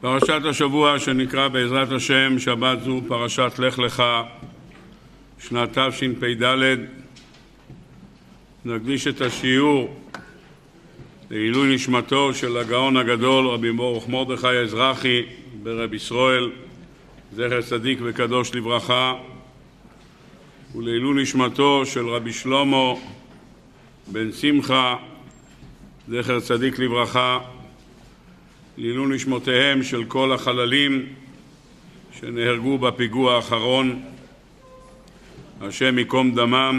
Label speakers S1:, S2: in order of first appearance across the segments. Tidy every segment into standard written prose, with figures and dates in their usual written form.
S1: פרשת השבוע שנקרא בעזרת השם שבת זו פרשת לך לך, שנת תשפ"ד. נקדיש את השיעור לעילוי נשמתו של הגאון הגדול רבי ברוך מרדכי האזרחי ברב ישראל, זכר צדיק וקדוש לברכה, ולעילוי נשמתו של רבי שלמה בן שמחה, זכר צדיק לברכה, לעילוי נשמותיהם של כל החללים שנהרגו בפיגוע האחרון, השם ייקום דמם,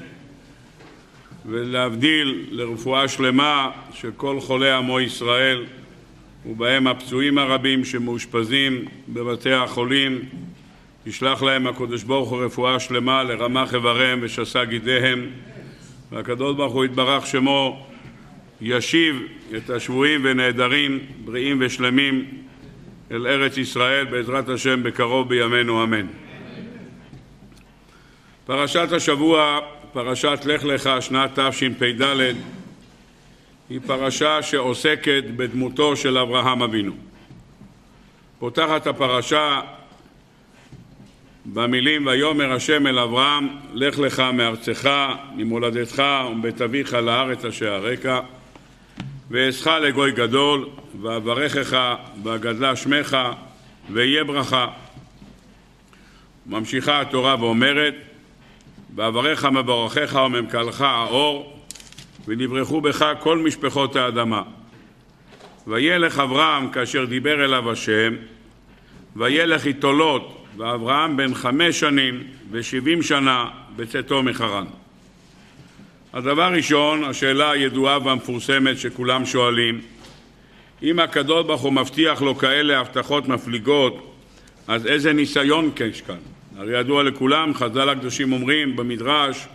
S1: ולהבדיל לרפואה שלמה של כל חולי עמו ישראל, ובהם הפצועים הרבים שמאושפזים בבתי החולים. ישלח להם הקדוש ברוך הוא רפואה שלמה לרמ"ח איבריהם ושס"ה גידיהם, והקדוש ברוך הוא יתברך שמו ישיב את השבויים ונעדרים בריאים ושלמים אל ארץ ישראל בעזרת השם בקרוב בימינו אמן. פרשת השבוע, פרשת לך לך, שנת תשפ"ד, היא פרשה שעוסקת בדמותו של אברהם אבינו. פותחת הפרשה במילים ויאמר השם אל אברהם לך לך מארצך ממולדתך ומבית אביך לארץ אשר אראך ואעשך לגוי גדול ואברכך ואגדלה שמך ויהיה ברכה. ממשיכה התורה ואומרת ואברך מברכך וממקלך האור ונברכו בך כל משפחות האדמה. וילך אברהם כאשר דיבר אליו השם, וילך איתו לוט, ואברהם בן 5 שנים ו70 שנה בצאתו מחרן. הדבר ראשון, השאלה הידועה והמפורסמת שכולם שואלים, אם הקדוש ברוך הוא מבטיח לו כאלה הבטחות מפליגות, אז איזה ניסיון יש כאן? הרי ידוע לכולם, חז"ל הקדושים אומרים במדרש,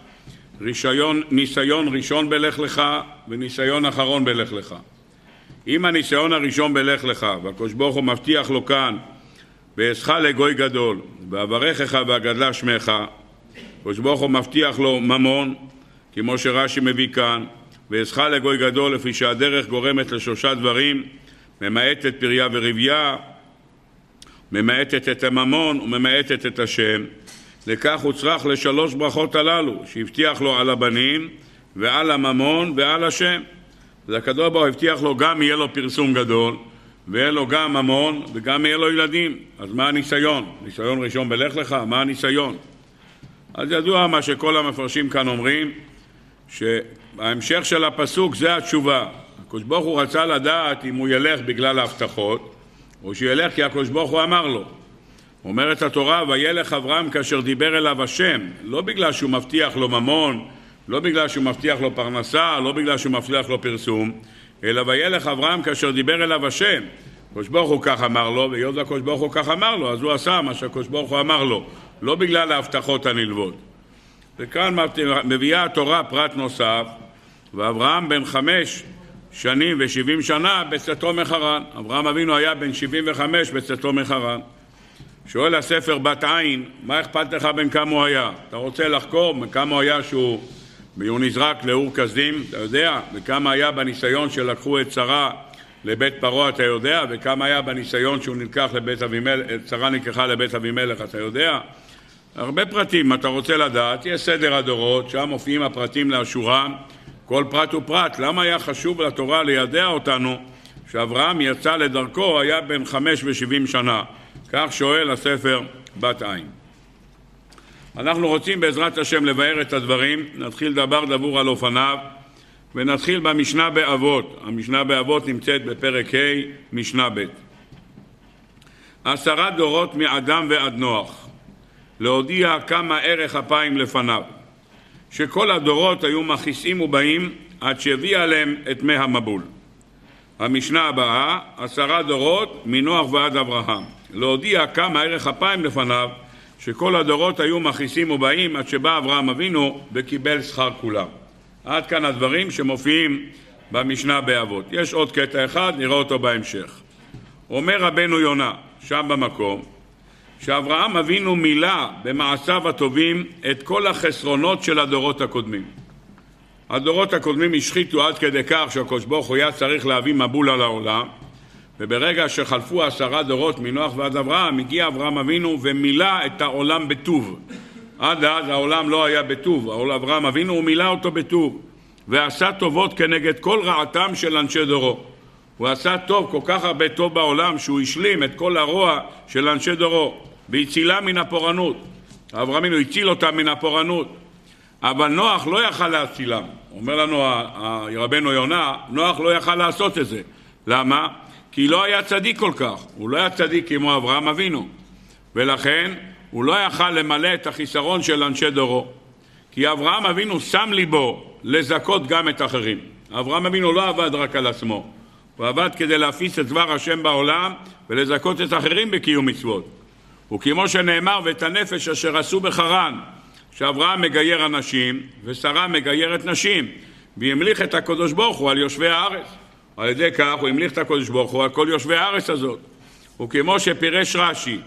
S1: ניסיון ראשון בלך לך וניסיון אחרון בלך לך. אם הניסיון הראשון בלך לך והקדוש ברוך הוא מבטיח לו כאן ואעשך לגוי גדול ואברכך ואגדלה שמך, הקדוש ברוך הוא מבטיח לו ממון, כמו שרש"י מביא כאן, ואעשך לגוי גדול לפי שהדרך גורמת לשלושה דברים, ממעטת פריה ורבייה, ממעטת את הממון וממעטת את השם. לכך הוא צריך לשלוש ברכות הללו שהבטיח לו על הבנים ועל הממון ועל השם. והקדוש ברוך הוא הבטיח לו גם יהיה לו פרסום גדול ויהיה לו גם ממון וגם יהיה לו ילדים. אז מה הניסיון? ניסיון ראשון בלך לך, מה הניסיון? אז ידוע מה שכל המפרשים כאן אומרים, שההמשך של הפסוק זה התשובה. הקדוש ברוך הוא רצה לדעת אם הוא ילך בגלל ההבטחות או שילך כי הקדוש ברוך הוא אמר לו. אומרת התורה וילך אברהם כאשר דיבר אליו השם, לא בגלל שהוא מבטיח לו ממון, לא בגלל שהוא מבטיח לו פרנסה, לא בגלל שהוא מבטיח לו פרסום, אלא וילך אברהם כאשר דיבר אליו השם. הקדוש ברוך הוא כך אמר לו, והיות הקדוש ברוך הוא כך אמר לו, אז הוא עשה מה שהקדוש ברוך הוא אמר לו, לא בגלל ההבטחות הנלוות. וכאן מביאה התורה פרט נוסף, ואברהם בן 5 שנים ו70 שנה בצאתו מחרן. אברהם אבינו היה בן 75 בצאתו מחרן. שואל הספר בת עין, מה אכפת לך בין כמה הוא היה? אתה רוצה לחקור כמה הוא היה שהוא נזרק לאור כסדים, אתה יודע? וכמה היה בניסיון שלקחו את שרה לבית פרעה, אתה יודע? וכמה היה בניסיון שהוא נלקח לבית אבימלך, שרה נלקחה לבית אבימלך, אתה יודע? הרבה פרטים, אתה רוצה לדעת, יש סדר הדורות, שם מופיעים הפרטים לאשורם, כל פרט ופרט. למה היה חשוב לתורה לידע אותנו שאברהם יצא לדרכו, היה בן 5 ו70 שנה? כך שואל הספר בת עין. אנחנו רוצים בעזרת השם לבאר את הדברים, נתחיל דבר דבור על אופניו, ונתחיל במשנה באבות. המשנה באבות נמצאת בפרק ה' משנה ב'. 10 דורות מאדם ועד נוח, להודיע כמה ערך אפיים לפניו, שכל הדורות היו מכיסים ובאים עד שהביא עליהם את מי המבול. המשנה הבאה, 10 דורות מנוח ועד אברהם, להודיע כמה ערך אפיים לפניו, שכל הדורות היו מכיסים ובאים עד שבא אברהם אבינו וקיבל שכר כולם. עד כאן הדברים שמופיעים במשנה באבות. יש עוד קטע אחד, נראה אותו בהמשך. אומר רבנו יונה, שם במקום, שאברהם אבינו מילא במעשיו הטובים את כל החסרונות של הדורות הקודמים. הדורות הקודמים השחיתו עד כדי כך שהקדוש ברוך הוא היה צריך להביא מבול על העולם, וברגע שחלפו 10 דורות מנוח ועד אברהם, הגיע אברהם אבינו ומילא את העולם בטוב. עד אז העולם לא היה בטוב, אברהם אבינו הוא מילא אותו בטוב, ועשה טובות כנגד כל רעתם של אנשי דורו. הוא עשה טוב, כל כך הרבה טוב בעולם, שהוא השלים את כל הרוע של אנשי דורו, והצילה מן הפורענות. אברהם אבינו הציל אותם מן הפורענות, אבל נוח לא יכל להצילם. אומר לנו רבנו יונה, נוח לא יכל לעשות את זה. למה? כי לא היה צדיק כל כך, הוא לא היה צדיק כמו אברהם אבינו, ולכן הוא לא יכל למלא את החיסרון של אנשי דורו. כי אברהם אבינו שם ליבו לזכות גם את אחרים. אברהם אבינו לא עבד רק על עצמו, הוא עבד כדי להפיץ את דבר השם בעולם ולזכות את אחרים בקיום מצוות. וכמו שנאמר, ואת הנפש אשר עשו בחרן, שאברהם מגייר אנשים ושרה מגיירת נשים, והמליך את הקדוש ברוך הוא על יושבי הארץ. על ידי כך הוא המליך את הקדוש ברוך הוא על כל יושבי הארץ הזאת. וכמו שפירש רש"י,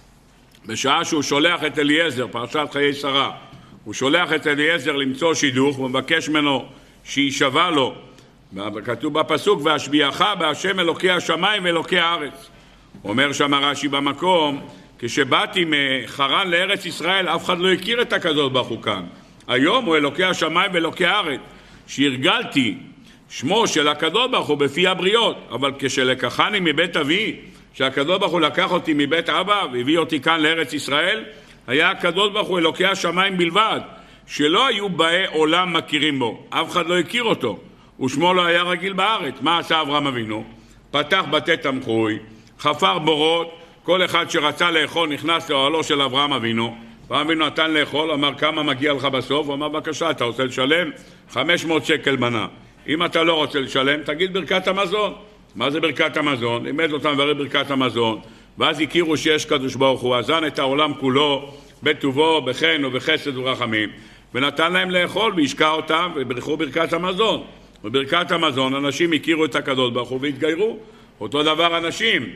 S1: בשעה שהוא שולח את אליעזר, פרשת חיי שרה, הוא שולח את אליעזר למצוא שידוך ומבקש ממנו שישבע לו, כתוב בפסוק, והשביעך בהשם אלוקי השמיים ואלוקי הארץ. אומר שם רש"י במקום, כשבאתי מחרן לארץ ישראל, אף אחד לא הכיר את הקדוש ברוך הוא כאן. היום הוא אלוקי השמיים ואלוקי הארץ. שהרגלתי שמו של הקדוש ברוך הוא בפי הבריות, אבל כשלקחני מבית אבי, שהקדוש ברוך הוא לקח אותי מבית אבא והביא אותי כאן לארץ ישראל, היה הקדוש ברוך הוא אלוקי השמיים בלבד, שלא היו באי עולם מכירים בו, אף אחד לא הכיר אותו, ושמו לא היה רגיל בארץ. מה עשה אברהם אבינו? פתח בתי תמחוי, חפר בורות, כל אחד שרצה לאכול נכנס לאוהלו של אברהם אבינו. אברהם אבינו נתן לאכול, אמר כמה מגיע לך בסוף? הוא אמר בבקשה, אתה רוצה לשלם? 500 שקל מנה. אם אתה לא רוצה לשלם, תגיד ברכת המזון. מה זה ברכת המזון? לימד אותם לברך ברכת המזון, ואז הכירו שיש קדוש ברוך הוא, אזן את העולם כולו בטובו, בחן ובחסד ורחמים, ונתן להם לאכול והשקע אותם וברכו ברכת המזון. וברכת המזון אנשים הכירו את הקדוש ברוך הוא והתגיירו. אותו דבר אנשים.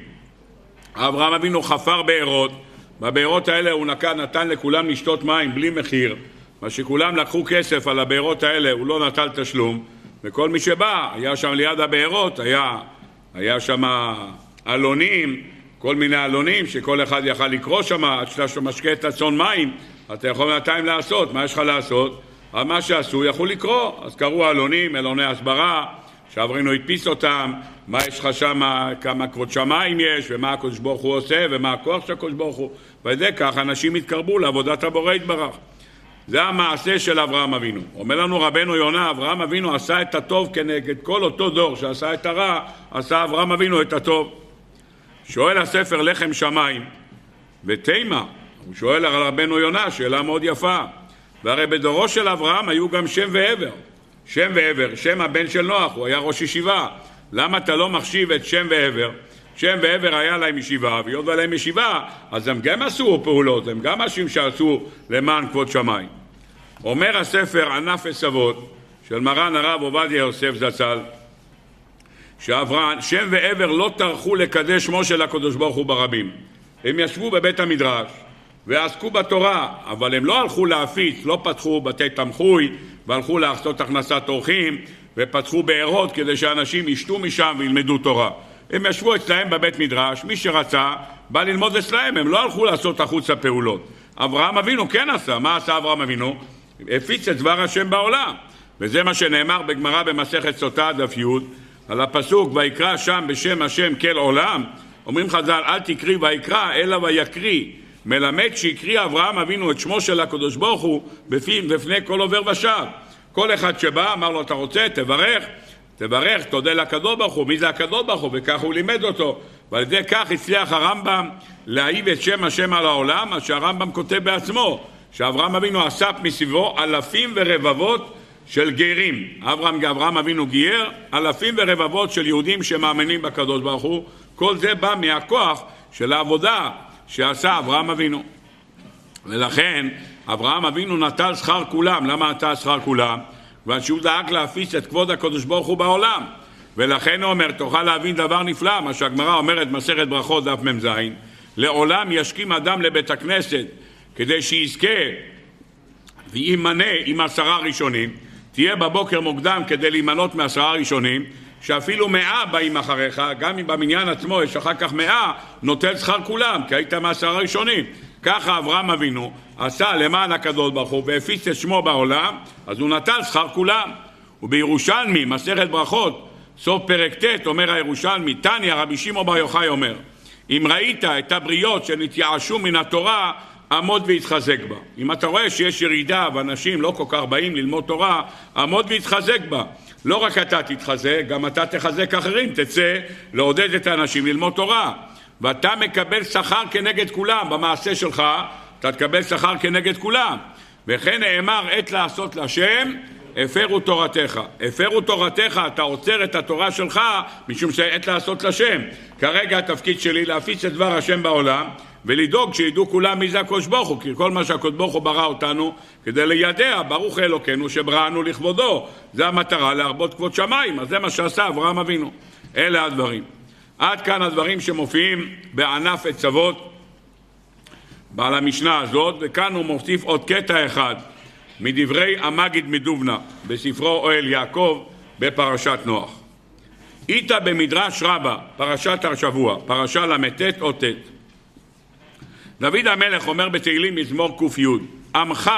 S1: אברהם אבינו חפר בארות, בבארות האלה הוא נתן לכולם לשתות מים בלי מחיר, מה שכולם לקחו כסף על הבארות האלה, הוא לא נטל תשלום, וכל מי שבא, היה שם ליד הבארות, היה שם אלונים, כל מיני אלונים שכל אחד יכל לקרוא שם, עד שאתה משקה את הצאן מים, אתה יכול בינתיים לעשות, מה יש לך לעשות? אבל מה שעשו יכול לקרוא, אז קראו אלונים, אלוני הסברה, שאברנו הדפיס אותם, מה יש לך שם, כמה כבוד שמיים יש, ומה הקדוש ברוך הוא עושה, ומה הכוח של הקדוש ברוך הוא, ועל ידי כך אנשים התקרבו לעבודת הבורא יתברך. זה המעשה של אברהם אבינו. אומר לנו רבנו יונה, אברהם אבינו עשה את הטוב כנגד כל אותו דור שעשה את הרע, עשה אברהם אבינו את הטוב. שואל הספר לחם שמיים ותימה, הוא שואל על רבנו יונה, שאלה מאוד יפה. והרי בדורו של אברהם היו גם שם ועבר. שם ועבר, שם הבן של נוח, הוא היה ראש ישיבה. למה אתה לא מחשיב את שם ועבר? שם ועבר היה להם ישיבה, והיות ולהם ישיבה, אז הם גם עשו פעולות, הם גם אנשים שעשו למען כבוד שמיים. אומר הספר ענף עשבות של מרן הרב עובדיה יוסף זצ"ל, שם ועבר לא טרחו לקדש שמו של הקדוש ברוך הוא ברבים. הם ישבו בבית המדרש ועסקו בתורה, אבל הם לא הלכו להפיץ, לא פתחו בתי תמחוי והלכו לעשות הכנסת אורחים ופתחו בארות כדי שאנשים ישתו משם וילמדו תורה. הם ישבו אצלהם בבית מדרש, מי שרצה בא ללמוד אצלהם, הם לא הלכו לעשות החוץ הפעולות. אברהם אבינו כן עשה. מה עשה אברהם אבינו? הפיץ את דבר השם בעולם, וזה מה שנאמר בגמרא במסכת סוטה דף י' על הפסוק ויקרא שם בשם השם כל עולם. אומרים חז"ל אל תקריא ויקרא אלא ויקריא, מלמד שהקריא אברהם אבינו את שמו של הקדוש ברוך הוא בפני כל עובר ושב. כל אחד שבא אמר לו אתה רוצה תברך, תודה לקדוש ברוך הוא. מי זה הקדוש ברוך הוא? וכך הוא לימד אותו, ועל ידי כך הצליח הרמב"ם להעיב את שם השם על העולם, מה שהרמב"ם כותב בעצמו, שאברהם אבינו אסף מסביבו אלפים ורבבות של גרים. אברהם אבינו גייר אלפים ורבבות של יהודים שמאמינים בקדוש ברוך הוא. כל זה בא מהכוח של העבודה שעשה אברהם אבינו, ולכן אברהם אבינו נטל שכר כולם. למה נטל שכר כולם? שהוא דאג להפיץ את כבוד הקדוש ברוך הוא בעולם. ולכן הוא אומר, תוכל להבין דבר נפלא, מה שהגמרא אומרת מסכת ברכות דף מ"ז, לעולם ישכים אדם לבית הכנסת כדי שיזכה וימנה עם 10 ראשונים, תהיה בבוקר מוקדם כדי להימנות מ10 ראשונים, שאפילו 100 באים אחריך, גם אם במניין עצמו יש אחר כך 100, נוטל שכר כולם, כי היית מה10 הראשונים. ככה אברהם אבינו עשה למען הקדוש ברוך הוא והפיץ את שמו בעולם, אז הוא נטל שכר כולם. ובירושלמי, מסכת ברכות, סוף פרק ט', אומר הירושלמי, תניא רבי שמעון בר יוחאי אומר, אם ראית את הבריות שנתייאשו מן התורה, עמוד והתחזק בה. אם אתה רואה שיש ירידה ואנשים לא כל כך באים ללמוד תורה, עמוד והתחזק בה. לא רק אתה תתחזק, גם אתה תחזק אחרים, תצא לעודד את האנשים ללמוד תורה. ואתה מקבל שכר כנגד כולם, במעשה שלך אתה תקבל שכר כנגד כולם. וכן נאמר, עת לעשות לשם, הפרו תורתך. הפרו תורתך, אתה עוצר את התורה שלך, משום שעת לעשות לשם. כרגע התפקיד שלי להפיץ את דבר השם בעולם, ולדאוג שידעו כולם מי זה הקדוש ברוך הוא, כי כל מה שהקדוש ברוך הוא ברא אותנו, כדי לידע, ברוך אלוקינו שבראנו לכבודו. זה המטרה, להרבות כבוד שמיים. אז זה מה שעשה אברהם אבינו. אלה הדברים. עד כאן הדברים שמופיעים בענף עצות בעל המשנה הזאת, וכאן הוא מוסיף עוד קטע אחד מדברי המגיד מדובנה בספרו אוהל יעקב בפרשת נוח. איתה במדרש רבה, פרשת השבוע, פרשה למתת או תת. דוד המלך אומר בתהילים מזמור ק"י, עמך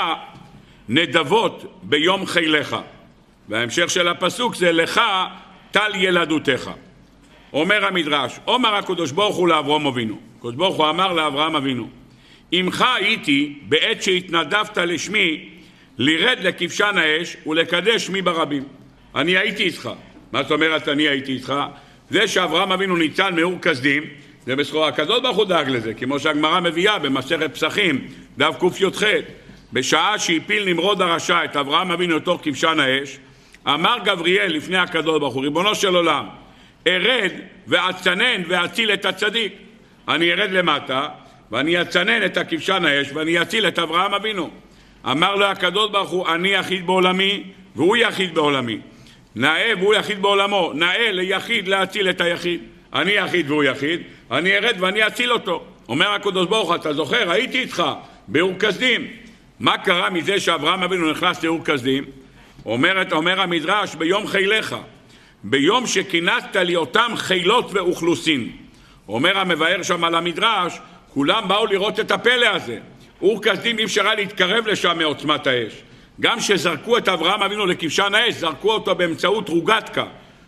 S1: נדבות ביום חילך, וההמשך של הפסוק זה לך טל ילדותך. אומר המדרש, אומר הקדוש ברוך הוא לאברהם אבינו, הקדוש ברוך הוא אמר לאברהם אבינו, עמך הייתי בעת שהתנדבת לשמי לרד לכבשן האש ולקדש שמי ברבים. אני הייתי איתך. מה זאת אומרת אני הייתי איתך? זה שאברהם אבינו ניצל מאור כסדים, זה בסחורה. הקדוש ברוך הוא דאג לזה, כמו שהגמרא מביאה במסכת פסחים, דף ק"ח, בשעה שהפיל נמרוד הרשע את אברהם אבינו לתוך כבשן האש, אמר גבריאל לפני הקדוש ברוך הוא, ריבונו של עולם, ארד ואצנן ואציל את הצדיק. אני ארד למטה ואני אצנן את הכבשן האש ואני אציל את אברהם אבינו. אמר לו הקדוש ברוך הוא, אני יחיד בעולמי והוא יחיד בעולמי. נאה והוא יחיד בעולמו, נאה ליחיד להציל את היחיד. אני יחיד והוא יחיד, אני ארד ואני אציל אותו. אומר הקדוש ברוך הוא, אתה זוכר, הייתי איתך באור כסדים. מה קרה מזה שאברהם אבינו נכנס לאור כסדים? אומר המדרש, ביום חילך, ביום שכינסת לי אותם חילות ואוכלוסין. אומר המבאר שם על המדרש, כולם באו לראות את הפלא הזה. אור כסדים אי אפשר להתקרב לשם מעוצמת האש. גם שזרקו את אברהם אבינו לכבשן האש, זרקו אותו באמצעות רוגטקה.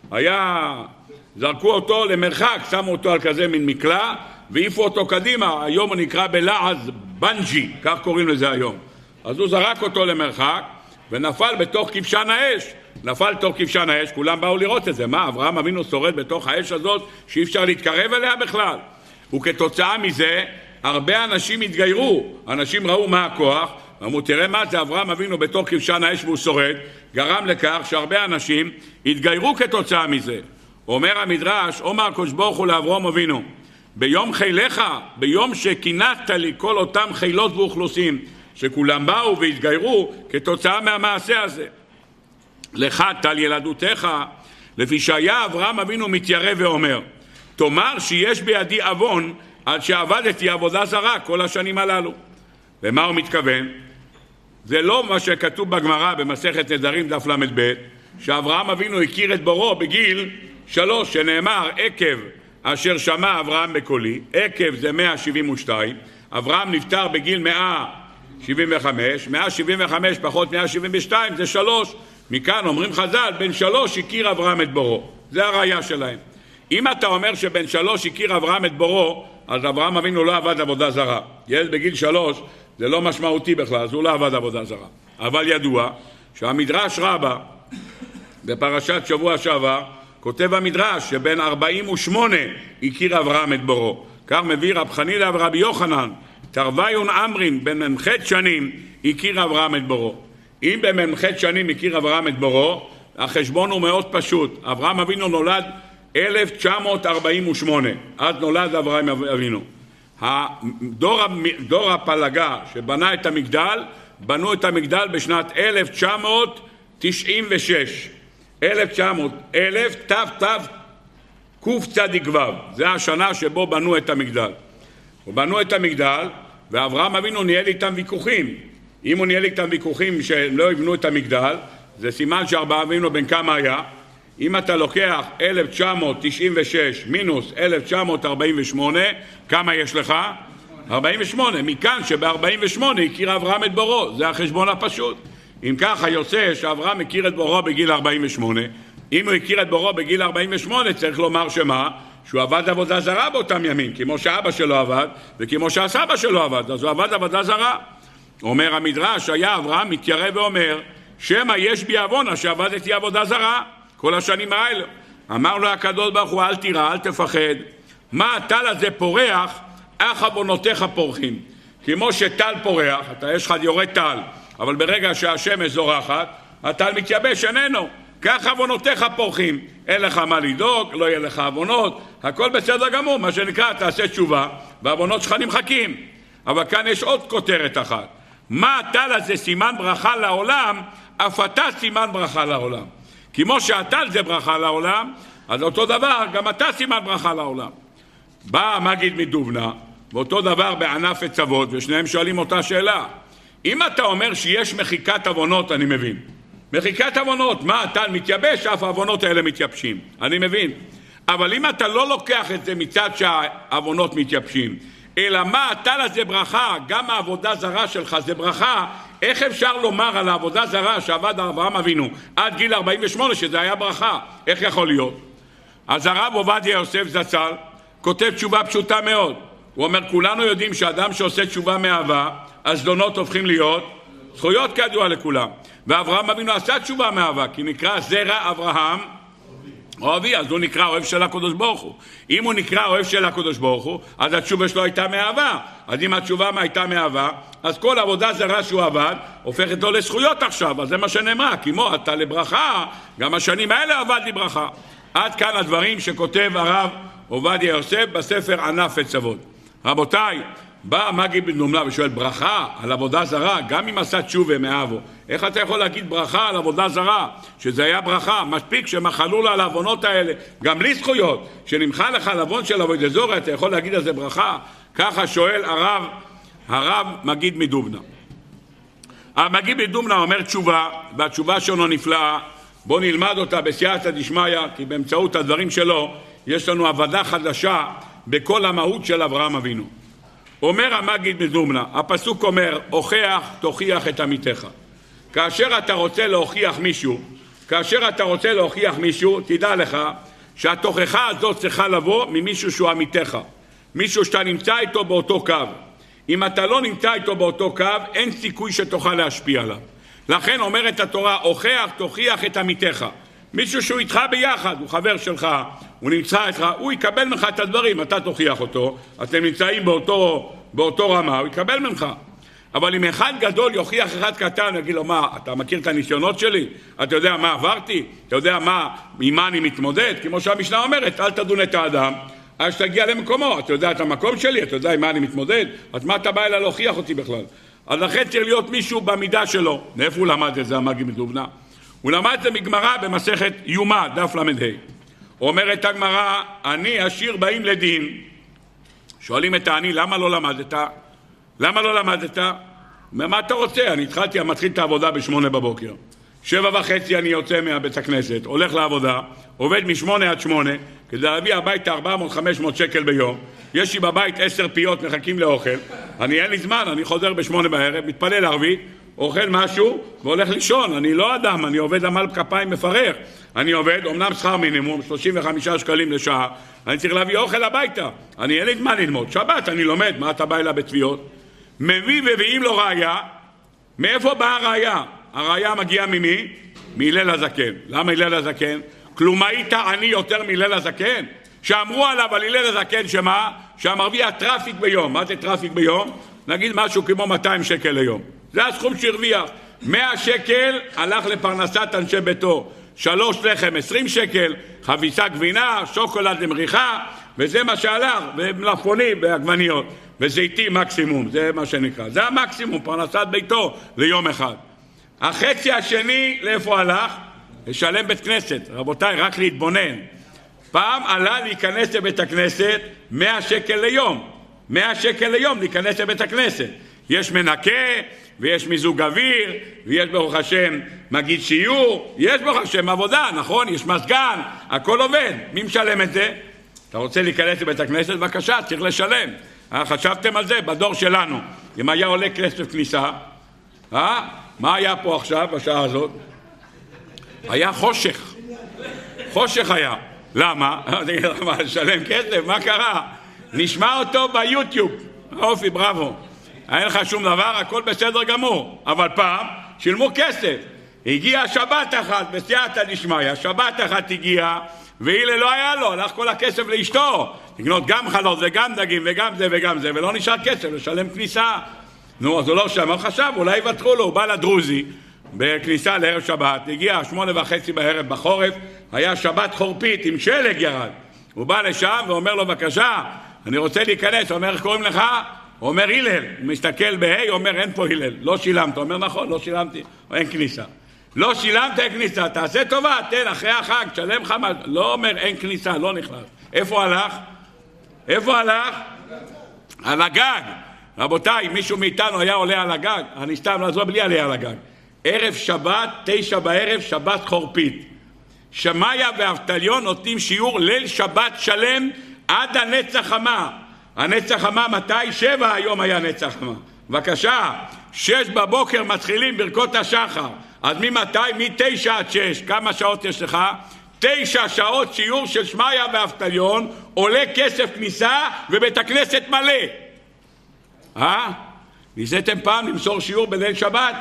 S1: זרקו אותו למרחק, שמו אותו על כזה מן מקלע, והעיפו אותו קדימה. היום הוא נקרא בלעז בנג'י, כך קוראים לזה היום. אז הוא זרק אותו למרחק, ונפל בתוך כבשן האש. נפל בתוך כבשן האש, כולם באו לראות את זה. מה, אברהם אבינו שורד בתוך האש הזאת, שאי אפשר להתקרב אליה בכלל? וכתוצאה מזה, הרבה אנשים התגיירו. אנשים ראו מה הכוח, אמרו, תראה מה זה אברהם אבינו בתוך כבשן האש והוא שורד, גרם לכך שהרבה אנשים התגיירו כתוצאה מזה. אומר המדרש, אומר הקדוש ברוך הוא לאברהם אבינו, ביום חילך, ביום שכינסת לי כל אותם חילות ואוכלוסין, שכולם באו והתגיירו כתוצאה מהמעשה הזה. לך טל ילדותך, לפי שהיה אברהם אבינו מתיירא ואומר, תאמר שיש בידי אבון עד שעבדתי עבודה זרה כל השנים הללו. למה הוא מתכוון? זה לא מה שכתוב בגמרא במסכת נדרים דף ל"ב, שאברהם אבינו הכיר את בוראו בגיל 3, שנאמר עקב אשר שמע אברהם בקולי. עקב זה 172, אברהם נפטר בגיל 175, 175 פחות 172 זה 3. מכאן אומרים חז"ל, בן 3 הכיר אברהם את בוראו. זה הראיה שלהם. אם אתה אומר שבן 3 הכיר אברהם את בוראו, אז אברהם אבינו לא עבד עבודה זרה. ילד בגיל 3 זה לא משמעותי בכלל, אז הוא לא עבד עבודה זרה. אבל ידוע שהמדרש רבה בפרשת שבוע שעבר כותב המדרש שבן 48 הכיר אברהם את בוראו. כך מביא רב חנינא ורבי יוחנן, תרוויון אמרין בן מ"ח שנים הכיר אברהם את בוראו. אם במ"ח שנים הכיר אברהם את בוראו, החשבון הוא מאוד פשוט. אברהם אבינו נולד 1948, אז נולד אברהם אבינו. דור הפלגה שבנה את המגדל, בנו את המגדל בשנת 1996. 1000 תקצ"ו, זה השנה שבו בנו את המגדל. ובנו את המגדל, ואברהם אבינו ניהל איתם ויכוחים. אם הוא ניהל איתם ויכוחים שהם לא יבנו את המגדל, זה סימן שאברהם אבינו בן כמה היה? אם אתה לוקח 1996 מינוס 1948, כמה יש לך? 48. מכאן שב-48 הכיר אברהם את בורו, זה החשבון הפשוט. אם ככה יוצא שאברהם הכיר את בורו בגיל 48, אם הוא הכיר את בורו בגיל 48, צריך לומר שמה? שהוא עבד עבודה זרה באותם ימים, כמו שאבא שלו עבד וכמו שהסבא שלו עבד, אז הוא עבד עבודה זרה. אומר המדרש, היה אברהם מתיירא ואומר, שמא יש בי עוונה שעבדתי עבודה זרה כל השנים האלה. אמר לו הקדוש ברוך הוא, אל תירא, אל תפחד, מה הטל הזה פורח, אך עוונותיך פורחים. כמו שטל פורח, יש לך יורד טל, אבל ברגע שהשמש זורחת, הטל מתייבש, איננו. כך עוונותיך פורחים, אין לך מה לדאוג, לא יהיה לך עוונות, הכל בסדר גמור, מה שנקרא, תעשה תשובה, והעוונות שלך נמחקים. אבל כאן יש עוד כותרת אחת. מה הטל הזה סימן ברכה לעולם, אף אתה סימן ברכה לעולם. כמו שהטל זה ברכה לעולם, אז אותו דבר, גם אתה סימן ברכה לעולם. בא המגיד מדובנה, ואותו דבר בענף עצבות, ושניהם שואלים אותה שאלה. אם אתה אומר שיש מחיקת עוונות, אני מבין. מחיקת עוונות, מה הטל מתייבש, אף העוונות האלה מתייבשים. אני מבין. אבל אם אתה לא לוקח את זה מצד שהעוונות מתייבשים, אלא מה הטל הזה ברכה, גם העבודה זרה שלך זה ברכה, איך אפשר לומר על העבודה זרה שעבד אברהם אבינו עד גיל 48 שזה היה ברכה? איך יכול להיות? אז הרב עובדיה יוסף זצ"ל כותב תשובה פשוטה מאוד. הוא אומר, כולנו יודעים שאדם שעושה תשובה מאהבה, הזדונות הופכים להיות זכויות כידוע לכולם. ואברהם אבינו עשה תשובה מאהבה, כי נקרא זרע אברהם אוהבי, אז הוא נקרא אוהב של הקדוש ברוך הוא. אם הוא נקרא אוהב של הקדוש ברוך הוא, אז התשובה שלו הייתה מאהבה. אז אם התשובה הייתה מאהבה, אז כל עבודה זרה שהוא עבד, הופכת לו לזכויות עכשיו. אז זה מה שנאמר, כמו אתה לברכה, גם השנים האלה עבד לי ברכה. עד כאן הדברים שכותב הרב עובדיה יוסף בספר ענף עצבות. רבותיי, בא המגיד מדובנה ושואל, ברכה על עבודה זרה, גם אם עשה תשובה מאהבו, איך אתה יכול להגיד ברכה על עבודה זרה? שזה היה ברכה, מספיק שמחלו לה על העוונות האלה, גם בלי זכויות, שנמחה לך על עוון של עבודה זרה, אתה יכול להגיד על זה ברכה? ככה שואל הרב מגיד מדובנה. המגיד מדובנה אומר תשובה, והתשובה שלו נפלאה, בוא נלמד אותה בסייעתא דשמיא, כי באמצעות הדברים שלו יש לנו עבודה חדשה בכל המהות של אברהם אבינו. אומר המגיד מדובנה, הפסוק אומר, הוכח תוכיח את עמיתך. כאשר אתה רוצה להוכיח מישהו, תדע לך שהתוכחה הזאת צריכה לבוא ממישהו שהוא עמיתך, מישהו שאתה נמצא איתו באותו קו. אם אתה לא נמצא איתו באותו קו, אין סיכוי שתוכל להשפיע עליו. לכן אומרת התורה, הוכח תוכיח את עמיתך. מישהו שהוא איתך ביחד, הוא חבר שלך, הוא נמצא איתך, הוא יקבל ממך את הדברים, אתה תוכיח אותו, אתם נמצאים באותו רמה, הוא יקבל ממך. אבל אם אחד גדול יוכיח אחד קטן, יגיד לו, מה, אתה מכיר את הניסיונות שלי? אתה יודע מה עברתי? אתה יודע עם מה אני מתמודד? כמו שהמשנה אומרת, אל תדון את האדם, עד שתגיע למקומו, אתה יודע את המקום שלי, אתה יודע עם מה אני מתמודד, אז מה אתה בא אליי להוכיח אותי בכלל? אז לכן צריך להיות מישהו במידה שלו. מאיפה הוא למד את זה, המגיד מדובנה? הוא למד את זה מגמרא במסכת יומא, דף למ"ה. אומרת הגמרא, אני עשיר באים לדין. שואלים את העני, למה לא למדת? למה לא למדת? מה אתה רוצה? אני מתחיל את העבודה ב8 בבוקר. 7:30 אני יוצא מהבית הכנסת, הולך לעבודה, עובד מ8 עד 8, כדי להביא הביתה 400-500 שקל ביום. יש לי בבית 10 פיות מחכים לאוכל. אין לי זמן, אני חוזר ב8 בערב, מתפלל ערבית, אוכל משהו והולך לישון. אני לא אדם, אני עובד עמל כפיים מפרך. אני עובד, אמנם שכר מינימום, 35 שקלים לשעה, אני צריך להביא אוכל הביתה. אין לי זמן ללמוד. שבת אני לומד, מה אתה בא אליו בתביעות? מביא וביאים לו ראיה. מאיפה באה הראיה? הראיה מגיעה ממי? מהלל הזקן. למה הלל הזקן? כלום היית עני יותר מהלל הזקן? שאמרו עליו על הלל הזקן שמה? שהמרוויח טראפיק ביום. מה זה טראפיק ביום? נגיד משהו כמו 200 שקל ליום. זה הסכום שהרוויח. 100 שקל הלך לפרנסת אנשי ביתו. 3 לחם 20 שקל, חביסה גבינה, שוקולד למריחה, וזה מה שהלך, ומלפפונים ועגבניות, וזיתים מקסימום, זה מה שנקרא. זה המקסימום, פרנסת ביתו ליום אחד. החצי השני, לאיפה הלך? לשלם בית כנסת. רבותיי, רק להתבונן. פעם עלה להיכנס לבית הכנסת 100 שקל ליום. 100 שקל ליום להיכנס לבית הכנסת. יש מנקה, ויש מיזוג אוויר, ויש ברוך השם מגיד שיעור, יש ברוך השם עבודה, נכון? יש מזגן, הכל עובד. מי משלם את זה? אתה רוצה להיכנס לבית הכנסת? בבקשה, צריך לשלם. חשבתם על זה? בדור שלנו. אם היה עולה כסף כניסה, מה היה פה עכשיו בשעה הזאת? היה חושך. חושך היה. למה? לשלם כסף? מה קרה? נשמע אותו ביוטיוב. אופי, בראבו. אין לך שום דבר, הכל בסדר גמור. אבל פעם שילמו כסף. הגיעה שבת אחת בסייעתא דשמיא, שבת אחת הגיעה, והילה לא היה לו, הלך כל הכסף לאשתו. לקנות גם חלות וגם דגים וגם זה וגם זה, ולא נשאר כסף לשלם כניסה. נו, אז הוא לא שם, הוא חשב, אולי יוותרו לו, הוא בא לדרוזי בכניסה לערב שבת, הגיע 8:30 בערב בחורף, היה שבת חורפית עם שלג ירד. הוא בא לשם ואומר לו, בבקשה, אני רוצה להיכנס. הוא אומר, איך קוראים לך? הוא אומר, הלל. הוא מסתכל בהי, הוא אומר, אין פה הלל. לא שילמת. הוא אומר, נכון, לא שילמתי, אין כניסה. לא שילמת, אין כניסה. תעשה טובה, תן, אחרי החג, תשלם לך מה. לא אומר, אין כניסה, לא נכנס. איפה הלך? איפה הלך? על הגג. רבותיי, מישהו מאיתנו היה עולה על הגג, אני סתם לעזור בלי עליה על הגג. ערב שבת, 9 בערב, שבת חורפית. שמאיה ואבטליון נותנים שיעור ליל שבת שלם עד הנצח חמה. הנצח חמה מתי? 7 היום היה נצח חמה. בבקשה, 6 בבוקר מתחילים ברכות השחר. אז ממתי? מ-9 עד 6. כמה שעות יש לך? 9 שעות שיעור של שמאיה ואבטליון, עולה כסף כניסה ובית הכנסת מלא. ניסיתם פעם למסור שיעור בליל שבת?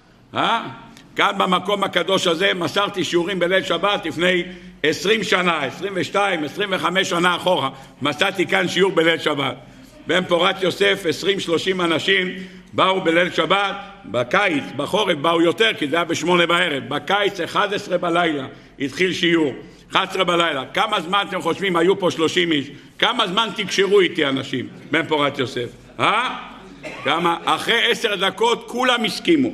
S1: כאן במקום הקדוש הזה מסרתי שיעורים בליל שבת לפני 20 שנה, 22, 25 שנה אחורה. מסרתי כאן שיעור בליל שבת. בן פורת יוסף 20-30 אנשים באו בליל שבת. בקיץ, בחורף באו יותר כי זה היה ב8 בערב. בקיץ 11 בלילה התחיל שיעור. 11 בלילה. כמה זמן אתם חושבים? היו פה 30 איש. כמה זמן תקשרו איתי אנשים? בן פורת יוסף. כמה? אחרי 10 דקות כולם הסכימו.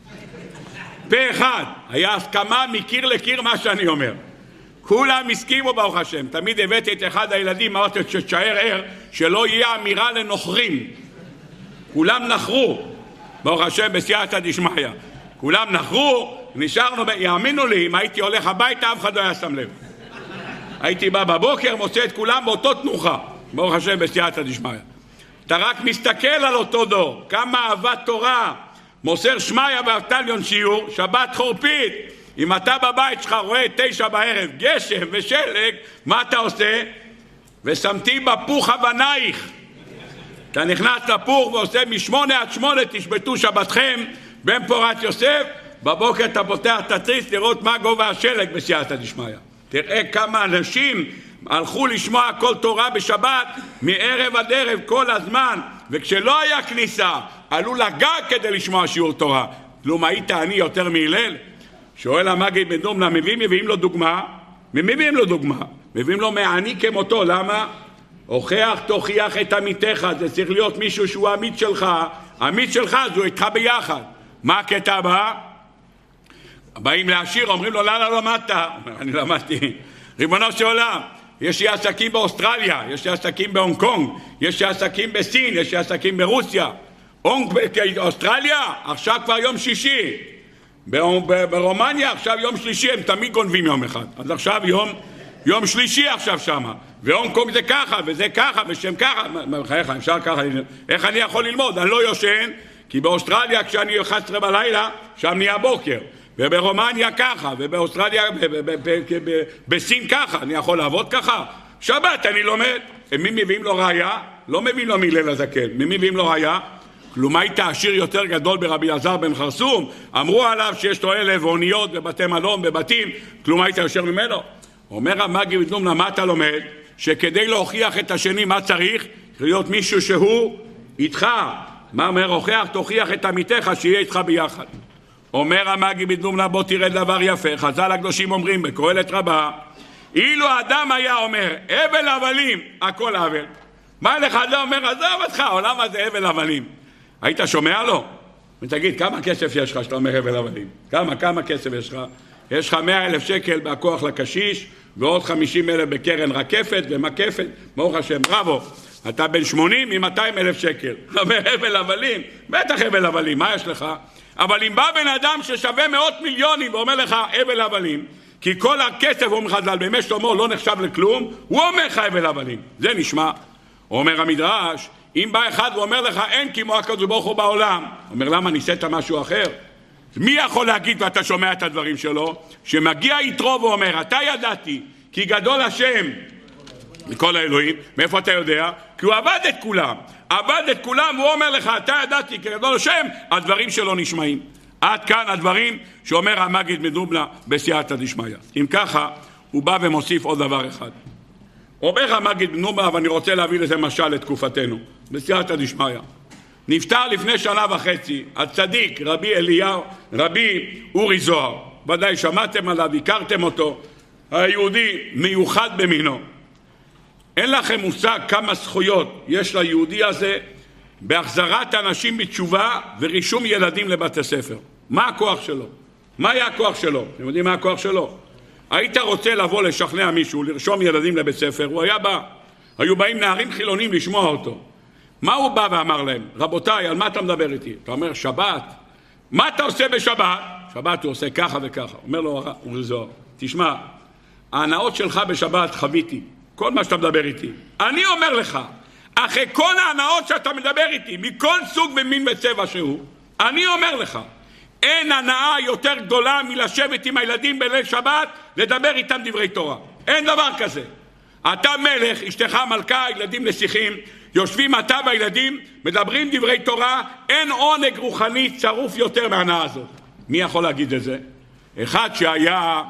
S1: פה אחד. היה הסכמה מקיר לקיר מה שאני אומר. כולם הסכימו ברוך השם. תמיד הבאתי את אחד הילדים, אמרתי שתשאר ער, שלא יהיה אמירה לנוכרים. כולם נחרו, ברוך השם בסייעתא דשמיא. כולם נחרו, נשארנו, יאמינו לי, אם הייתי הולך הביתה, אף אחד לא היה שם לב. הייתי בא בבוקר, מוצא את כולם באותו תנוחה, ברוך השם בסייעתא דשמיא. אתה רק מסתכל על אותו דור, כמה אהבת תורה, מוסר שמאיה ואבטליון שיעור, שבת חורפית. אם אתה בבית שלך רואה 9 בערב, גשם ושלג, מה אתה עושה? ושמתי בפוך אבנייך. אתה נכנס לפוך ועושה מ8 עד 8 תשבתו שבתכם. בן פורת יוסף, בבוקר אתה פותח את התריס לראות מה גובה השלג בסייעתא דשמיא. תראה כמה אנשים הלכו לשמוע כל תורה בשבת מערב עד ערב כל הזמן, וכשלא היה כניסה עלו לגג כדי לשמוע שיעור תורה. כלום היית אני יותר מהלל? שואל המגיד בן דומנה, מביאים לו דוגמה? מביאים לו דוגמה? מביאים לו מעני כמותו. למה? הוכח תוכיח את עמיתך. זה צריך להיות מישהו שהוא עמית שלך. עמית שלך זו איתך ביחד. מה הקטע הבא? באים להשאיר, אומרים לו, לא למדת. אומר, אני למדתי. ריבונו של עולם, יש לי עסקים באוסטרליה, יש לי עסקים בהונג קונג, יש לי עסקים בסין, יש לי עסקים ברוסיה. אוסטרליה, עכשיו כבר יום שישי. ברומניה עכשיו יום שלישי, הם תמיד גונבים יום אחד. אז עכשיו יום שלישי עכשיו שמה. והונג קונג זה ככה, וזה ככה, ושם ככה. איך אפשר ככה? איך אני יכול ללמוד? אני לא יושן, כי באוסטרליה כשאני 11 בלילה, שם נהיה בוקר. וברומניה ככה, ובאוסטרליה, בסין ככה. אני יכול לעבוד ככה? שבת אני לומד. מי מביאים לו ראיה? לא מביאים לו מילל הזקן. מי מביאים לו ראיה? כלום היית עשיר יותר גדול ברבי אלעזר בן חרסום, אמרו עליו שיש לו 1,000 אוניות בבתי מלון, בבתים, כלום היית יושב ממנו. אומר המגיד בן דומנה, מה אתה לומד? שכדי להוכיח את השני מה צריך? להיות מישהו שהוא איתך. מה אומר? הוכח, תוכיח את עמיתך שיהיה איתך ביחד. אומר המגיד בן דומנה, בוא תראה דבר יפה. חז"ל הקדושים אומרים בקהלת רבה, אילו האדם היה אומר הבל הבלים, הכל הבל. מה לך אדם אומר, עזוב אותך, העולם הזה הבל הבלים. היית שומע לו? ותגיד, כמה כסף יש לך שאתה אומר הבל הבלים? כמה כסף יש לך? יש לך 100,000 שקל בכוח לקשיש, ועוד 50,000 בקרן רקפת ומקפת, ברוך השם, בראבו. אתה בן 80 עם 200,000 שקל. אומר הבל הבלים, בטח הבל הבלים, מה יש לך? אבל אם בא בן אדם ששווה מאות מיליונים ואומר לך הבל הבלים, כי כל הכסף אומר חז"ל בימי שלמה לא נחשב לכלום, הוא אומר לך הבל הבלים. זה נשמע. אומר המדרש, אם בא אחד ואומר לך אין כמו הקדוש ברוך הוא בעולם, אומר למה ניסית משהו אחר? מי יכול להגיד ואתה שומע את הדברים שלו? שמגיע יתרו ואומר אתה ידעתי כי גדול השם מכל האלוהים. מאיפה אתה יודע? כי הוא עבד את כולם, עבד את כולם, הוא אומר לך אתה ידעתי כי גדול השם, הדברים שלו נשמעים. עד כאן הדברים שאומר המגיד מדובנה בסייעתא דשמיא. אם ככה הוא בא ומוסיף עוד דבר אחד. אומר המגיד מדובנה, ואני רוצה להביא לזה משל לתקופתנו בסייעתא דשמיא. נפטר לפני 1.5 שנה הצדיק רבי אורי זוהר, ודאי שמעתם עליו, הכרתם אותו, היהודי מיוחד במינו. אין לכם מושג כמה זכויות יש ליהודי הזה בהחזרת אנשים בתשובה ורישום ילדים לבתי ספר. מה הכוח שלו? מה היה הכוח שלו? אתם יודעים מה הכוח שלו? היית רוצה לבוא לשכנע מישהו לרשום ילדים לבית ספר, הוא היה בא. היו באים נערים חילונים לשמוע אותו. מה הוא בא ואמר להם? רבותיי, על מה אתה מדבר איתי? אתה אומר שבת. מה אתה עושה בשבת? שבת הוא עושה ככה וככה. אומר לו אורי זוהר, תשמע, ההנאות שלך בשבת חוויתי, כל מה שאתה מדבר איתי. אני אומר לך, אחרי כל ההנאות שאתה מדבר איתי, מכל סוג ומין וצבע שהוא, אני אומר לך, אין הנאה יותר גדולה מלשבת עם הילדים בליל שבת, לדבר איתם דברי תורה. אין דבר כזה. אתה מלך, אשתך מלכה, ילדים נסיכים, יושבים אתה והילדים, מדברים דברי תורה, אין עונג רוחני צרוף יותר מההנאה הזאת. מי יכול להגיד את זה? אחד שהיה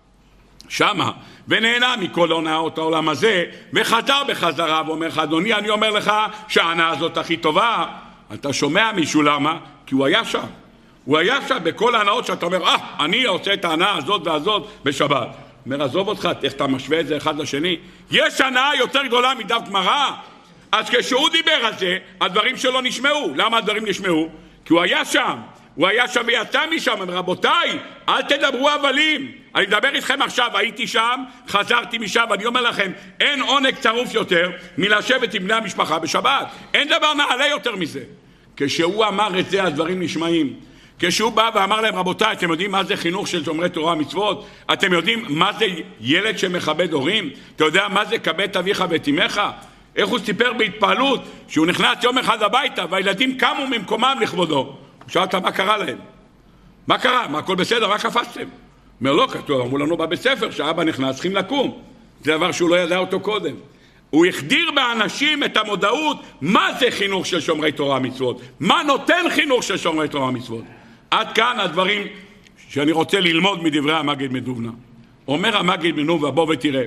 S1: שמה ונהנה מכל הונאות העולם הזה וחזר בחזרה ואומר לך אדוני אני אומר לך שההנאה הזאת הכי טובה. אתה שומע מישהו למה? כי הוא היה שם, הוא היה שם בכל ההנאות שאתה אומר אני עושה את ההנאה הזאת והזאת בשבת. אומר עזוב אותך, איך אתה משווה את זה אחד לשני? יש הנאה יותר גדולה מדף גמרא. אז כשהוא דיבר על זה הדברים שלו נשמעו. למה הדברים נשמעו? כי הוא היה שם, הוא היה שם ויצא משם. רבותיי, אל תדברו הבלים, אני מדבר איתכם עכשיו, הייתי שם, חזרתי משם, ואני אומר לכם, אין עונג צרוף יותר מלשבת עם בני המשפחה בשבת. אין דבר נעלה יותר מזה. כשהוא אמר את זה, הדברים נשמעים. כשהוא בא ואמר להם, רבותיי, אתם יודעים מה זה חינוך של שומרי תורה ומצוות? אתם יודעים מה זה ילד שמכבד הורים? אתה יודע מה זה כבד אביך ואת אמך? איך הוא סיפר בהתפעלות שהוא נכנס יום אחד הביתה והילדים קמו ממקומם לכבודו. הוא שאל אותם מה קרה להם? מה קרה? מה הכל בסדר? מה קפצתם? אומר לא, כתוב, אמרו לנו בבית ספר שהאבא נכנס, צריכים לקום. זה דבר שהוא לא ידע אותו קודם. הוא החדיר באנשים את המודעות מה זה חינוך של שומרי תורה ומצוות, מה נותן חינוך של שומרי תורה ומצוות. עד כאן הדברים שאני רוצה ללמוד מדברי המגיד מדובנה. אומר המגיד מדובנה, בוא ותראה,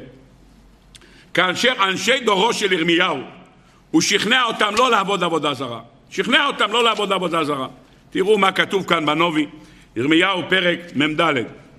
S1: כאשר אנשי דורו של ירמיהו, הוא שכנע אותם לא לעבוד עבודה זרה. שכנע אותם לא לעבוד עבודה זרה. תראו מה כתוב כאן בנובי, ירמיהו פרק מ"ד.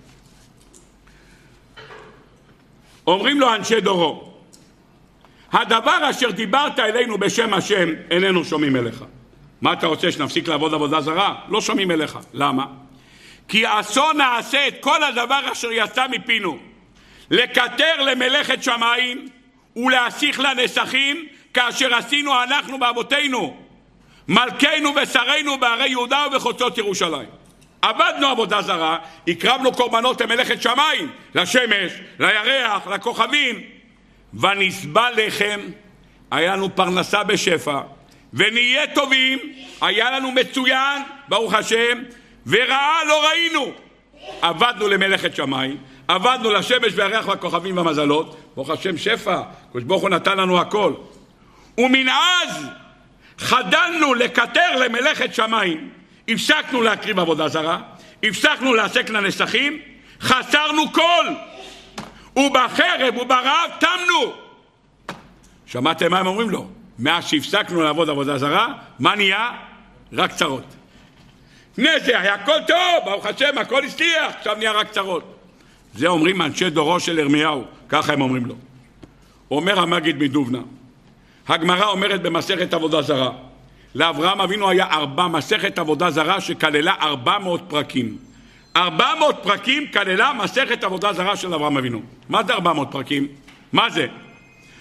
S1: אומרים לו אנשי דורו, הדבר אשר דיברת אלינו בשם השם איננו שומעים אליך. מה אתה רוצה, שנפסיק לעבוד עבודה זרה? לא שומעים אליך. למה? כי אסון נעשה את כל הדבר אשר יצא מפינו, לקטר למלאכת שמיים ולהסיך לנסכים, כאשר עשינו אנחנו באבותינו, מלכנו ושרינו בערי יהודה ובחוצות ירושלים. עבדנו עבודה זרה, הקרבנו קורבנות למלאכת שמיים, לשמש, לירח, לכוכבים, ונסבל לחם, היה לנו פרנסה בשפע, ונהיה טובים, היה לנו מצוין, ברוך השם, ורעה לא ראינו. עבדנו למלאכת שמיים, עבדנו לשמש והירח והכוכבים והמזלות, ברוך השם שפע, הקדוש ברוך הוא נתן לנו הכל. ומנאז חדלנו לקטר למלאכת שמיים, הפסקנו להקריב עבודה זרה, הפסקנו לעסק לנסכים, חסרנו כל, ובחרב וברעב תמנו. שמעתם מה הם אומרים לו? מאז שהפסקנו לעבוד עבודה זרה, מה נהיה? רק צרות. לפני זה היה הכל טוב, ברוך השם, הכל הצליח, עכשיו נהיה רק צרות. זה אומרים אנשי דורו של ירמיהו, ככה הם אומרים לו. אומר המגיד מדובנה, הגמרא אומרת במסכת עבודה זרה, לאברהם אבינו היה מסכת עבודה זרה שכללה 400 פרקים. 400 פרקים כללה מסכת עבודה זרה של אברהם אבינו. מה זה 400 פרקים? מה זה?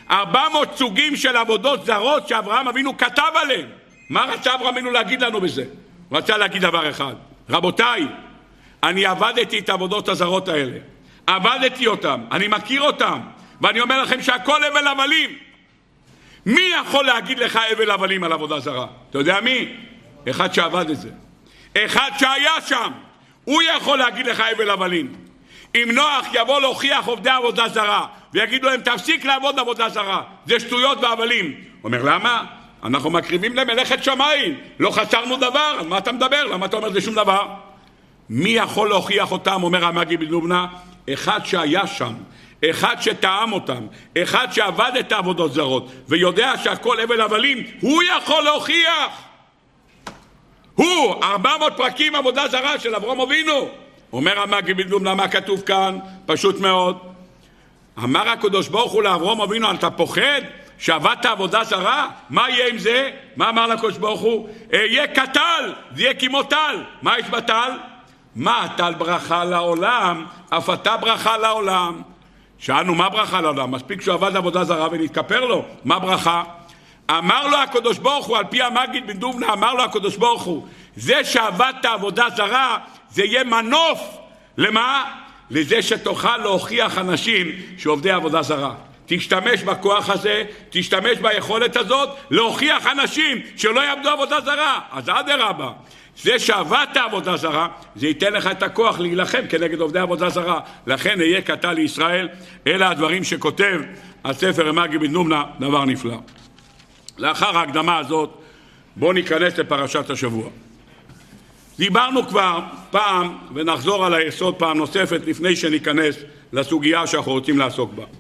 S1: 400 סוגים של עבודות זרות שאברהם אבינו כתב עליהם. מה רצה אברהם אבינו להגיד לנו בזה? הוא רצה להגיד דבר אחד. רבותיי, אני עבדתי את העבודות הזרות האלה. עבדתי אותם, אני מכיר אותם, ואני אומר לכם שהכל הבל הבלים. מי יכול להגיד לך הבל הבלים על עבודה זרה? אתה יודע מי? אחד שעבד את זה. אחד שהיה שם. הוא יכול להגיד לך הבל הבלים. אם נוח יבוא להוכיח עובדי עבודה זרה, ויגידו להם תפסיק לעבוד עבודה זרה, זה שטויות והבלים. אומר למה? אנחנו מקריבים למלאכת שמיים, לא חסרנו דבר, על מה אתה מדבר? למה אתה אומר זה שום דבר? מי יכול להוכיח אותם? אומר המגיד מלובנה, אחד שהיה שם, אחד שטעם אותם, אחד שעבד את העבודות זרות, ויודע שהכל הבל הבלים, הוא יכול להוכיח. הוא, 400 פרקים עבודה זרה של אברהם אבינו. אומר המגיד מלובנה, מה כתוב כאן? פשוט מאוד. אמר הקדוש ברוך הוא לאברהם אבינו, אתה פוחד שעבדת עבודה זרה? מה יהיה עם זה? מה אמר לקדוש ברוך הוא? יהיה קטל, זה יהיה כמו טל. מה יש בטל? מה הטל ברכה לעולם? אף אתה ברכה לעולם. שאלנו מה ברכה לעולם? מספיק שהוא עבד עבודה זרה ונתכפר לו. מה ברכה? אמר לו הקדוש ברוך הוא, על פי המגיד מלובנה, אמר לו הקדוש ברוך הוא, זה שעבדת עבודה זרה, זה יהיה מנוף. למה? לזה שתוכל להוכיח אנשים שעובדי עבודה זרה. תשתמש בכוח הזה, תשתמש ביכולת הזאת, להוכיח אנשים שלא יעבדו עבודה זרה. אז אדרבה, זה שעבדת עבודה זרה, זה ייתן לך את הכוח להילחם כנגד עובדי עבודה זרה. לכן יהיה קטל לישראל. אלה הדברים שכותב הספר המגיד מלובנה, דבר נפלא. לאחר ההקדמה הזאת, בואו ניכנס לפרשת השבוע. דיברנו כבר פעם, ונחזור על היסוד פעם נוספת לפני שניכנס לסוגיה שאנחנו רוצים לעסוק בה.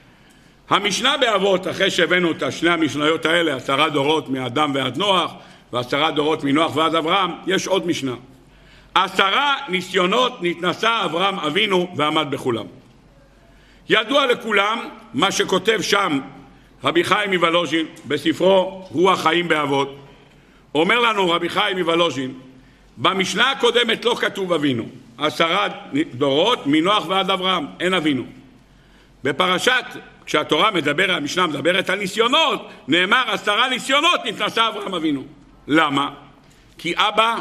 S1: המשנה באבות, אחרי שהבאנו את שני המשניות האלה, 10 דורות מאדם ועד נוח, ו10 דורות מנוח ועד אברהם, יש עוד משנה. 10 ניסיונות נתנסה אברהם אבינו ועמד בכולם. ידוע לכולם מה שכותב שם רבי חיים מוולוז'ין בספרו רוח חיים באבות. אומר לנו רבי חיים מוולוז'ין, במשנה הקודמת לא כתוב אבינו, 10 דורות מנוח ועד אברהם, אין אבינו. בפרשת, כשהתורה המשנה מדברת על ניסיונות, נאמר 10 ניסיונות נתנסה אברהם אבינו. למה? כי אבא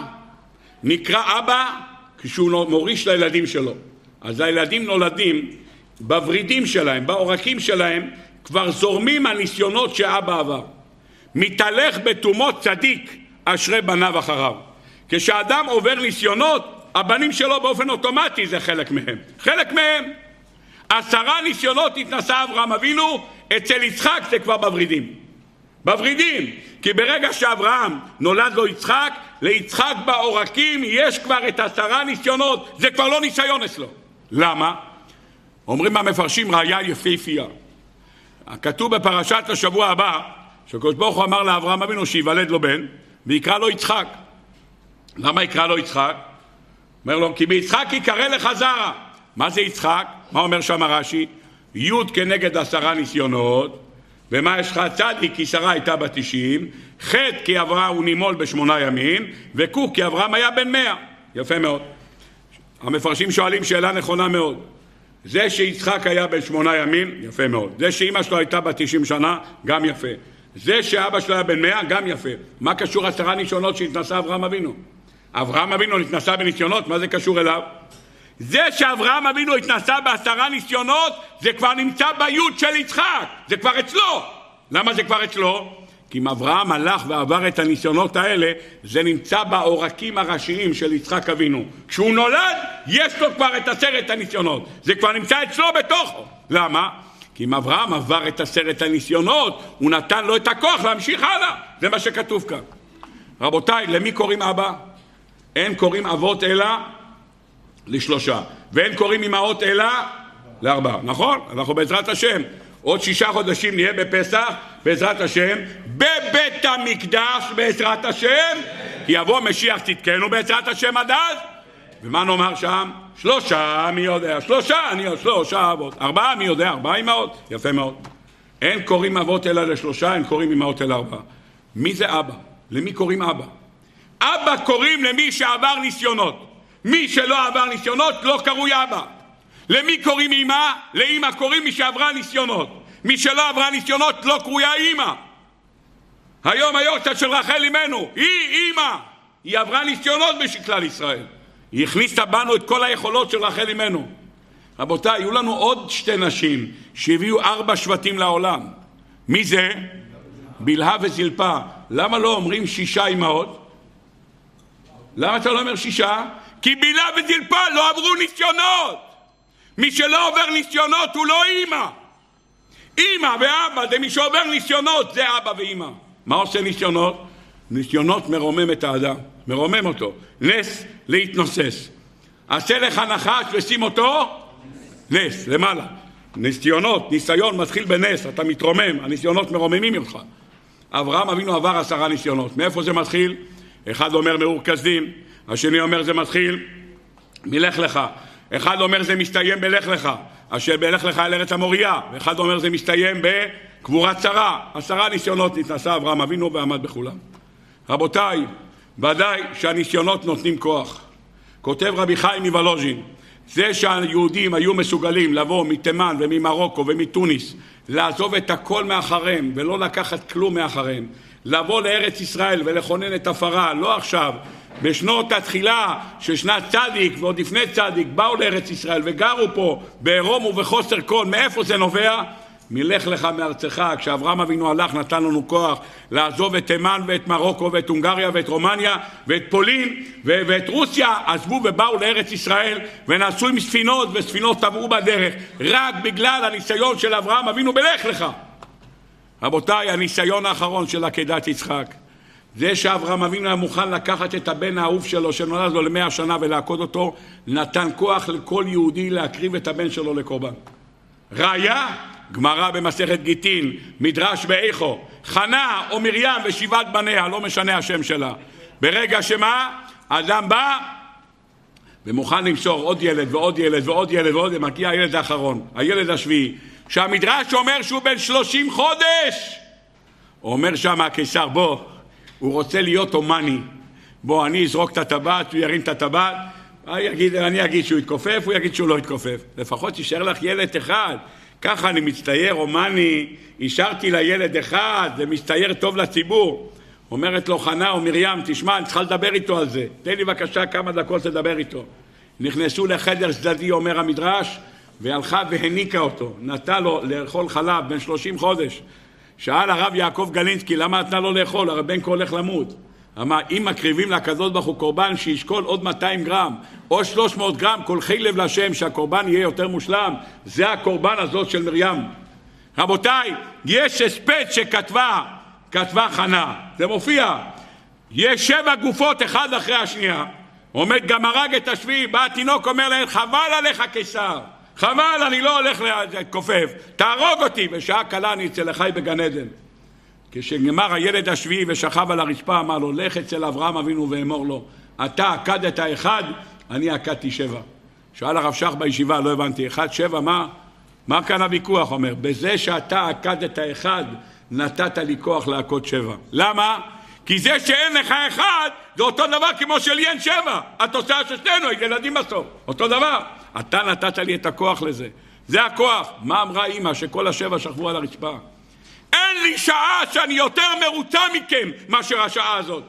S1: נקרא אבא כשהוא מוריש לילדים שלו. אז הילדים נולדים בוורידים שלהם, בעורקים שלהם, כבר זורמים הניסיונות שאבא עבר. מתהלך בתומות צדיק אשרי בניו אחריו. כשאדם עובר ניסיונות, הבנים שלו באופן אוטומטי זה חלק מהם. חלק מהם. 10 ניסיונות התנסה אברהם אבינו, אצל יצחק זה כבר בוורידים. בוורידים. כי ברגע שאברהם נולד לו יצחק, ליצחק בעורקים יש כבר את 10 ניסיונות. זה כבר לא ניסיון אצלו. למה? אומרים המפרשים ראיה יפהפייה. כתוב בפרשת השבוע הבא, שהקדוש ברוך הוא אמר לאברהם אבינו שיוולד לו בן, ויקרא לו יצחק. למה יקרא לו יצחק? אומר לו, כי ביצחק יקרא לך זרע. מה זה יצחק? מה אומר שם רש"י? י' כנגד 10 ניסיונות, ומה יש לך? צדיק כי שרה הייתה בת 90, ח' כי אברהם הוא נימול ב8 ימים, וק' כי אברהם היה בן 100. יפה מאוד. המפרשים שואלים שאלה נכונה מאוד. זה שיצחק היה בן 8 ימים, יפה מאוד. זה שאמא שלו הייתה בת 90 שנה, גם יפה. זה שאבא שלו היה בן 100, גם יפה. מה קשור 10 ניסיונות שהתנסה אברהם אבינו? אברהם אבינו התנסה בניסיונות, מה זה קשור אליו? זה שאברהם אבינו התנסה ב10 ניסיונות, זה כבר נמצא ביוד של יצחק, זה כבר אצלו. למה זה כבר אצלו? כי אם אברהם הלך ועבר את הניסיונות האלה, זה נמצא בעורקים הראשיים של יצחק אבינו. כשהוא נולד, יש לו כבר את 10 הניסיונות. זה כבר נמצא אצלו בתוכו. למה? כי אם אברהם עבר את 10 הניסיונות, הוא נתן לו את הכוח להמשיך הלאה. זה מה שכתוב כאן. רבותיי, למי קוראים אבא? אין קוראים אבות אלא ל3, ואין קוראים אמהות אלא ל4. נכון? אנחנו בעזרת השם. עוד 6 חודשים נהיה בפסח, בעזרת השם, בבית המקדש בעזרת השם, כי יבוא משיח צדקנו בעזרת השם עד אז. ומה נאמר שם? 3, מי יודע? 3, אני יודע, 3 אבות. 4, מי יודע? 4 אמהות. יפה מאוד. אין קוראים אבות אלא ל3, אין קוראים אמהות אלא 4. מי זה אבא? למי קוראים אבא? אבא קוראים למי שעבר ניסיונות. מי שלא עבר ניסיונות לא קרוי אבא. למי קוראים אמא? לאמא קוראים מי שעברה ניסיונות. מי שלא עברה ניסיונות לא קרויה אימא. היום היורצייט של רחל אמנו, היא אימא. היא עברה ניסיונות בכלל ישראל. היא הכניסה בנו את כל היכולות של רחל אמנו. רבותיי, היו לנו עוד שתי נשים שהביאו 4 שבטים לעולם. מי זה? בלהה וזלפה. למה לא אומרים 6 אמהות? למה אתה לא אומר 6? כי בלהה וזלפה לא עברו ניסיונות. מי שלא עובר ניסיונות הוא לא אמא. אמא ואבא זה מי שעובר ניסיונות, זה אבא ואמא. מה עושה ניסיונות? ניסיונות מרומם את האדם, מרומם אותו. נס להתנוסס. עשה לך נחש ושים אותו נס, למעלה. ניסיון מתחיל בנס, אתה מתרומם, הניסיונות מרוממים אותך. אברהם אבינו עבר 10 ניסיונות. מאיפה זה מתחיל? אחד אומר מאור כסדים, השני אומר זה מתחיל מלך לך, אחד אומר זה מסתיים בלך לך, אשר בלך לך אל ארץ המוריה, ואחד אומר זה מסתיים בקבורת שרה. 10 ניסיונות נתנסה אברהם אבינו ועמד בכולם. רבותיי, ודאי שהניסיונות נותנים כוח. כותב רבי חיים מוולוז'ין, זה שהיהודים היו מסוגלים לבוא מתימן וממרוקו ומתוניס, לעזוב את הכל מאחריהם ולא לקחת כלום מאחריהם, לבוא לארץ ישראל ולכונן את הפרה, לא עכשיו, בשנות התחילה של שנת צדיק ועוד לפני צדיק, באו לארץ ישראל וגרו פה בעירום ובחוסר כל. מאיפה זה נובע? מלך לך מארצך. כשאברהם אבינו הלך נתן לנו כוח לעזוב את תימן ואת מרוקו ואת הונגריה ואת רומניה ואת פולין ואת רוסיה, עזבו ובאו לארץ ישראל ונסעו עם ספינות, וספינות טבעו בדרך רק בגלל הניסיון של אברהם אבינו בלך לך. רבותיי, הניסיון האחרון של עקדת יצחק, זה שאברהם אבינו היה מוכן לקחת את הבן האהוב שלו שנולד לו ל100 שנה ולעקוד אותו, נתן כוח לכל יהודי להקריב את הבן שלו לקורבן. ראיה, גמרא במסכת גיטין, מדרש באיכו, חנה או מרים ו7 בניה, לא משנה השם שלה. ברגע שמה? אדם בא ומוכן למסור עוד ילד ועוד ילד ועוד ילד ועוד ילד, מגיע הילד האחרון, הילד השביעי, שהמדרש אומר שהוא בן 30 חודש. אומר שם הקיסר, בוא, הוא רוצה להיות אומני, בוא אני אזרוק את הטבעת, הוא ירים את הטבעת, אני אגיד שהוא יתכופף, הוא יגיד שהוא לא יתכופף. לפחות יישאר לך ילד אחד. ככה אני מצטייר אומני, השארתי לילד אחד, זה מצטייר טוב לציבור. אומרת לו חנה או מרים, תשמע, אני צריכה לדבר איתו על זה, תן לי בבקשה כמה דקות לדבר איתו. נכנסו לחדר צדדי, אומר המדרש, והלכה והניקה אותו, נתנה לו לאכול חלב בן 30 חודש. שאל הרב יעקב גלינסקי, למה נתנה לו לאכול? הרי בן כה הולך למות. אמר, אם מקריבים לקדוש ברוך הוא קורבן שישקול עוד 200 גרם או 300 גרם, כל חילב לשם, שהקורבן יהיה יותר מושלם, זה הקורבן הזאת של מרים. רבותיי, יש הספד שכתבה חנה, זה מופיע, יש 7 גופות אחד אחרי השנייה, עומד גם הרג את השביעי, בא התינוק אומר להם, חבל עליך קיסר, חבל, אני לא הולך להתכופף, תהרוג אותי. בשעה קלה אני אצל אחי בגן עדן. כשנגמר הילד השביעי ושכב על הרצפה, אמר לו, לך אצל אברהם אבינו ואמור לו, אתה עקדת 1, אני עקדתי 7. שאל הרב שך בישיבה, לא הבנתי, 1, 7, מה כאן הוויכוח? אומר, בזה שאתה עקדת 1, נתת לי כוח לעקוד 7. למה? כי זה שאין לך 1, זה אותו דבר כמו שלי אין 7. התוצאה של שנינו, ילדים בסוף. אותו דבר. אתה נתת לי את הכוח לזה. זה הכוח. מה אמרה אמא? שכל 7 שכבו על הרצפה. אין לי שעה שאני יותר מרוצה מכם מאשר השעה הזאת.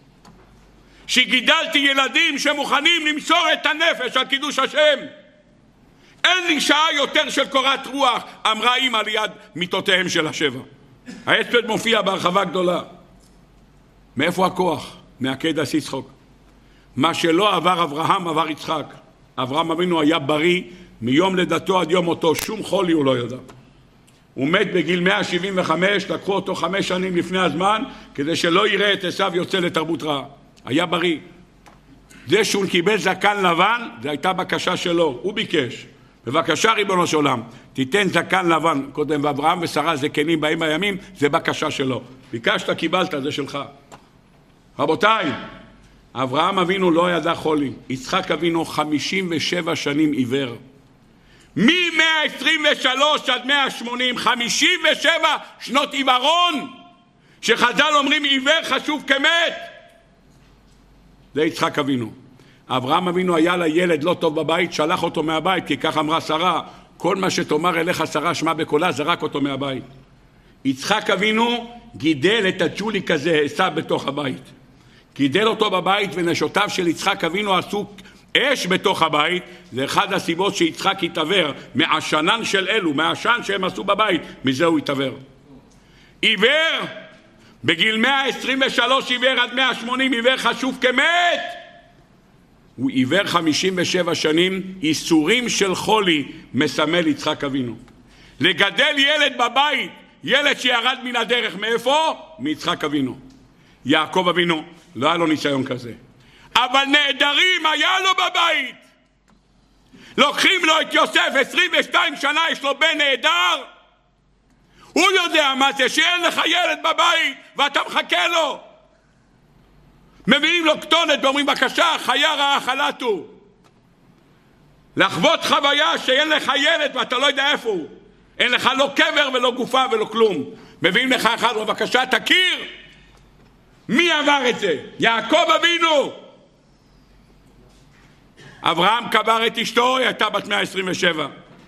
S1: שגידלתי ילדים שמוכנים למסור את הנפש על קידוש השם. אין לי שעה יותר של קורת רוח, אמרה אמא ליד מיטותיהם של 7. ההספד מופיע בהרחבה גדולה. מאיפה הכוח? מעקדת יצחק. מה שלא עבר אברהם עבר יצחק. אברהם אבינו היה בריא מיום לידתו עד יום מותו, שום חולי הוא לא ידע. הוא מת בגיל 175, לקחו אותו 5 שנים לפני הזמן, כדי שלא יראה את עשיו יוצא לתרבות רעה. היה בריא. זה שהוא קיבל זקן לבן, זה הייתה בקשה שלו, הוא ביקש. בבקשה ריבונו של עולם, תיתן זקן לבן, קודם ואברהם ושרה זקנים באים בימים, זה בקשה שלו. ביקשת, קיבלת, זה שלך. רבותיי, אברהם אבינו לא ידע חולי, יצחק אבינו 57 שנים עיוור. מ-123 עד 180, 57 שנות עיוורון, שחז"ל אומרים עיוור חשוב כמת. זה יצחק אבינו. אברהם אבינו היה לילד לא טוב בבית, שלח אותו מהבית, כי כך אמרה שרה, כל מה שתאמר אליך שרה שמע בקולה, זרק אותו מהבית. יצחק אבינו גידל את הג'וליק הזה, עשיו בתוך הבית. גידל אותו בבית, ונשותיו של יצחק אבינו עשו אש בתוך הבית. זה אחד הסיבות שיצחק התעבר מהעשנן של אלו, מהעשן שהם עשו בבית, מזה הוא התעבר. עיוור, בגיל 123 עיוור עד 180, עיוור חשוב כמת. הוא עיוור 57 שנים, איסורים של חולי מסמל יצחק אבינו. לגדל ילד בבית, ילד שירד מן הדרך, מאיפה? מיצחק אבינו. יעקב אבינו, לא היה לו ניסיון כזה. אבל נהדרים היה לו בבית. לוקחים לו את יוסף, 22 שנה יש לו בן נהדר. הוא יודע מה זה שאין לך ילד בבית ואתה מחכה לו. מביאים לו כתונת ואומרים בבקשה, חיה רעה חלטו. לחוות חוויה שאין לך ילד ואתה לא יודע איפה הוא. אין לך לא קבר ולא גופה ולא כלום. מביאים לך אחד, בבקשה תכיר. מי עבר את זה? יעקב אבינו. אברהם קבר את אשתו, היא הייתה בת 127.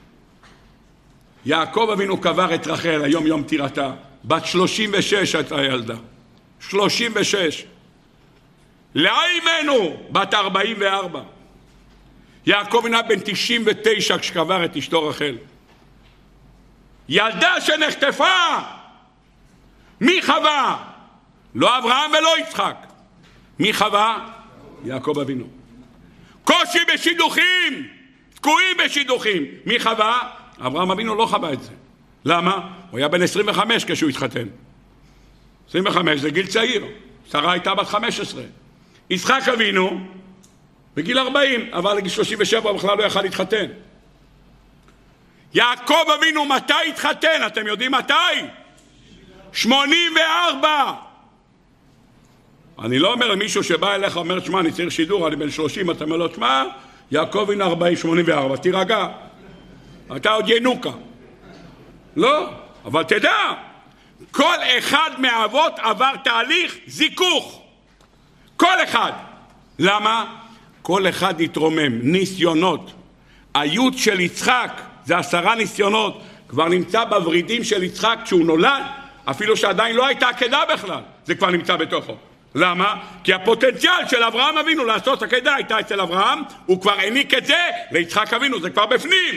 S1: יעקב אבינו קבר את רחל, היום יום פטירתה, בת 36 הייתה ילדה. 36. לאה אימנו, בת 44. יעקב אבינו בן 99 כשקבר את אשתו רחל. ילדה שנחטפה. מי חווה? לא אברהם ולא יצחק. מי חווה? יעקב אבינו. קושי בשידוכים, תקועים בשידוכים. מי חווה? אברהם אבינו לא חווה את זה. למה? הוא היה בן 25 כשהוא התחתן. 25 זה גיל צעיר. שרה הייתה בת 15. יצחק אבינו בגיל 40, אבל לגיל 37 הוא בכלל לא יכל להתחתן. יעקב אבינו מתי התחתן? אתם יודעים מתי? 84. אני לא אומר למישהו שבא אליך אומר, תשמע, אני צריך שידור, אני בן 30, אתה אומר לו, תשמע, יעקב אבינו 40, 84, תירגע. אתה עוד ינוקה. לא, אבל תדע, כל אחד מהאבות עבר תהליך זיכוך. כל אחד. למה? כל אחד יתרומם. ניסיונות. היות של יצחק זה 10 ניסיונות. כבר נמצא בוורידים של יצחק כשהוא נולד, אפילו שעדיין לא הייתה עקדה בכלל. זה כבר נמצא בתוכו. למה? כי הפוטנציאל של אברהם אבינו לעשות עקדה הייתה אצל אברהם, הוא כבר העניק את זה ליצחק אבינו, זה כבר בפנים.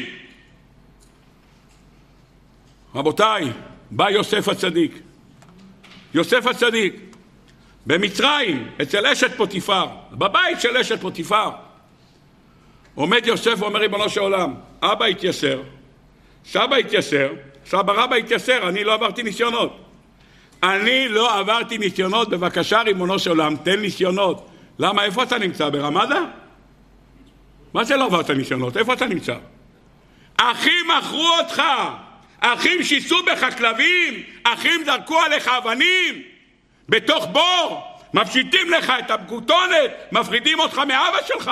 S1: רבותיי, בא יוסף הצדיק. יוסף הצדיק, במצרים, אצל אשת פוטיפר, בבית של אשת פוטיפר. עומד יוסף ואומר, ריבונו של עולם, אבא התייסר, סבא התייסר, סבא רבא התייסר, אני לא עברתי ניסיונות. אני לא עברתי ניסיונות, בבקשה ריבונו של עולם, תן ניסיונות. למה? איפה אתה נמצא? ברמדה? מה זה לא עברת ניסיונות? איפה אתה נמצא? אחים מכרו אותך, אחים שיסו בך כלבים, אחים זרקו עליך אבנים, בתוך בור, מפשיטים לך את הבגוטונת, מפרידים אותך מאבא שלך.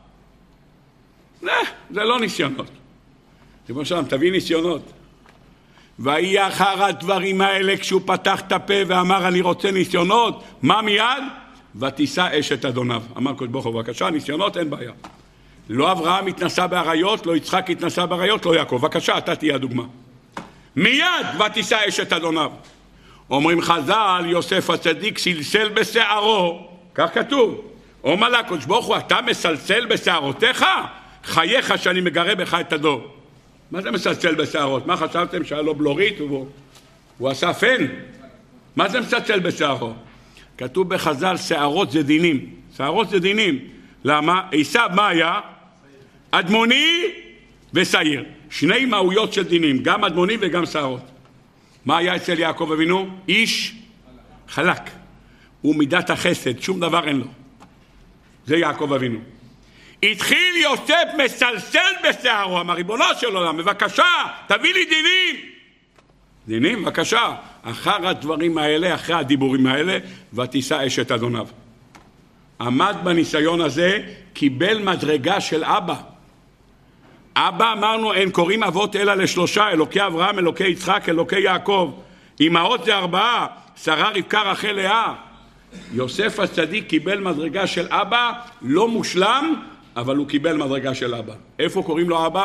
S1: זה לא ניסיונות. ריבונו של עולם, תביא ניסיונות. ויהי אחר הדברים האלה כשהוא פתח את הפה ואמר אני רוצה ניסיונות, מה מיד? ותישא אשת אדוניו. אמר קדוש ברוך הוא, בבקשה, ניסיונות אין בעיה. לא אברהם התנסה באריות, לא יצחק התנסה באריות, לא יעקב. בבקשה, אתה תהיה הדוגמה. מיד ותישא אשת אדוניו. אומרים חז"ל, יוסף הצדיק סלסל בשערו, כך כתוב. אומר לה קדוש ברוך הוא, אתה מסלסל בשערותיך? חייך שאני מגרה בך את הדור. מה זה מסלסל בשערות? מה חשבתם שהיה לו בלורית? הוא עשה פן? מה זה מסלסל בשערו? כתוב בחז"ל, שערות זה דינים. שערות זה דינים. למה? עשיו מה היה? אדמוני ושעיר. שני מהויות של דינים, גם אדמוני וגם שערות. מה היה אצל יעקב אבינו? איש חלק. הוא מידת החסד, שום דבר אין לו. זה יעקב אבינו. התחיל יוסף מסלסל בשערו, אמר ריבונו של עולם, בבקשה, תביא לי דינים. דינים, בבקשה. אחר הדברים האלה, אחרי הדיבורים האלה, ותישא אשת אדוניו. עמד בניסיון הזה, קיבל מדרגה של אבא. אבא אמרנו, אין קוראים אבות אלא לשלושה, אלוקי אברהם, אלוקי יצחק, אלוקי יעקב. אמהות זה 4, שרה, רבקה, רחל, לאה. יוסף הצדיק קיבל מדרגה של אבא, לא מושלם, אבל הוא קיבל מדרגה של אבא. איפה קוראים לו אבא?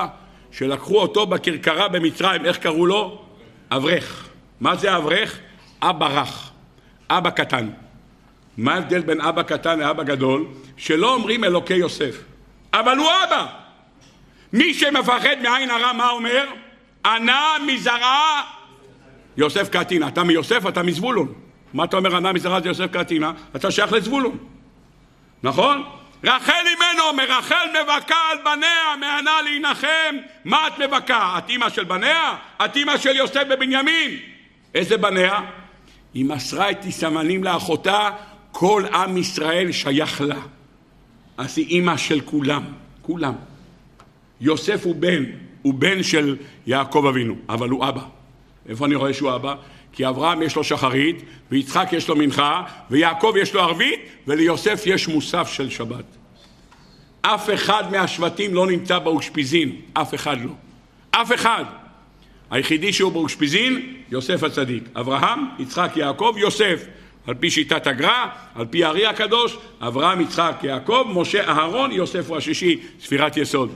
S1: שלקחו אותו בכרכרה במצרים, איך קראו לו? אברך. מה זה אברך? אבא רך, אבא קטן. מה ההבדל בין אבא קטן לאבא גדול? שלא אומרים אלוקי יוסף, אבל הוא אבא. מי שמפחד מעין הרע, מה אומר? ענה מזרעה יוסף קטינא. אתה מיוסף, אתה מזבולון. מה אתה אומר ענה מזרעה זה יוסף קטינא? אתה שייך לזבולון, נכון? רחל אימנו, מרחל מבכה על בניה, מענה להנחם. מה את מבכה? את אמא של בניה? את אמא של יוסף בבנימין. איזה בניה? היא מסרה את תסמנים לאחותה, כל עם ישראל שייך לה. אז היא אמא של כולם, כולם. יוסף הוא בן של יעקב אבינו, אבל הוא אבא. איפה אני רואה שהוא אבא? כי אברהם יש לו שחרית, ויצחק יש לו מנחה, ויעקב יש לו ערבית, וליוסף יש מוסף של שבת. אף אחד מהשבטים לא נמצא באושפיזין, אף אחד לא. אף אחד. היחידי שהוא באושפיזין, יוסף הצדיק. אברהם, יצחק, יעקב, יוסף. על פי שיטת הגר"א, על פי הארי הקדוש, אברהם, יצחק, יעקב, משה, אהרון, יוסף הוא השישי, ספירת יסוד.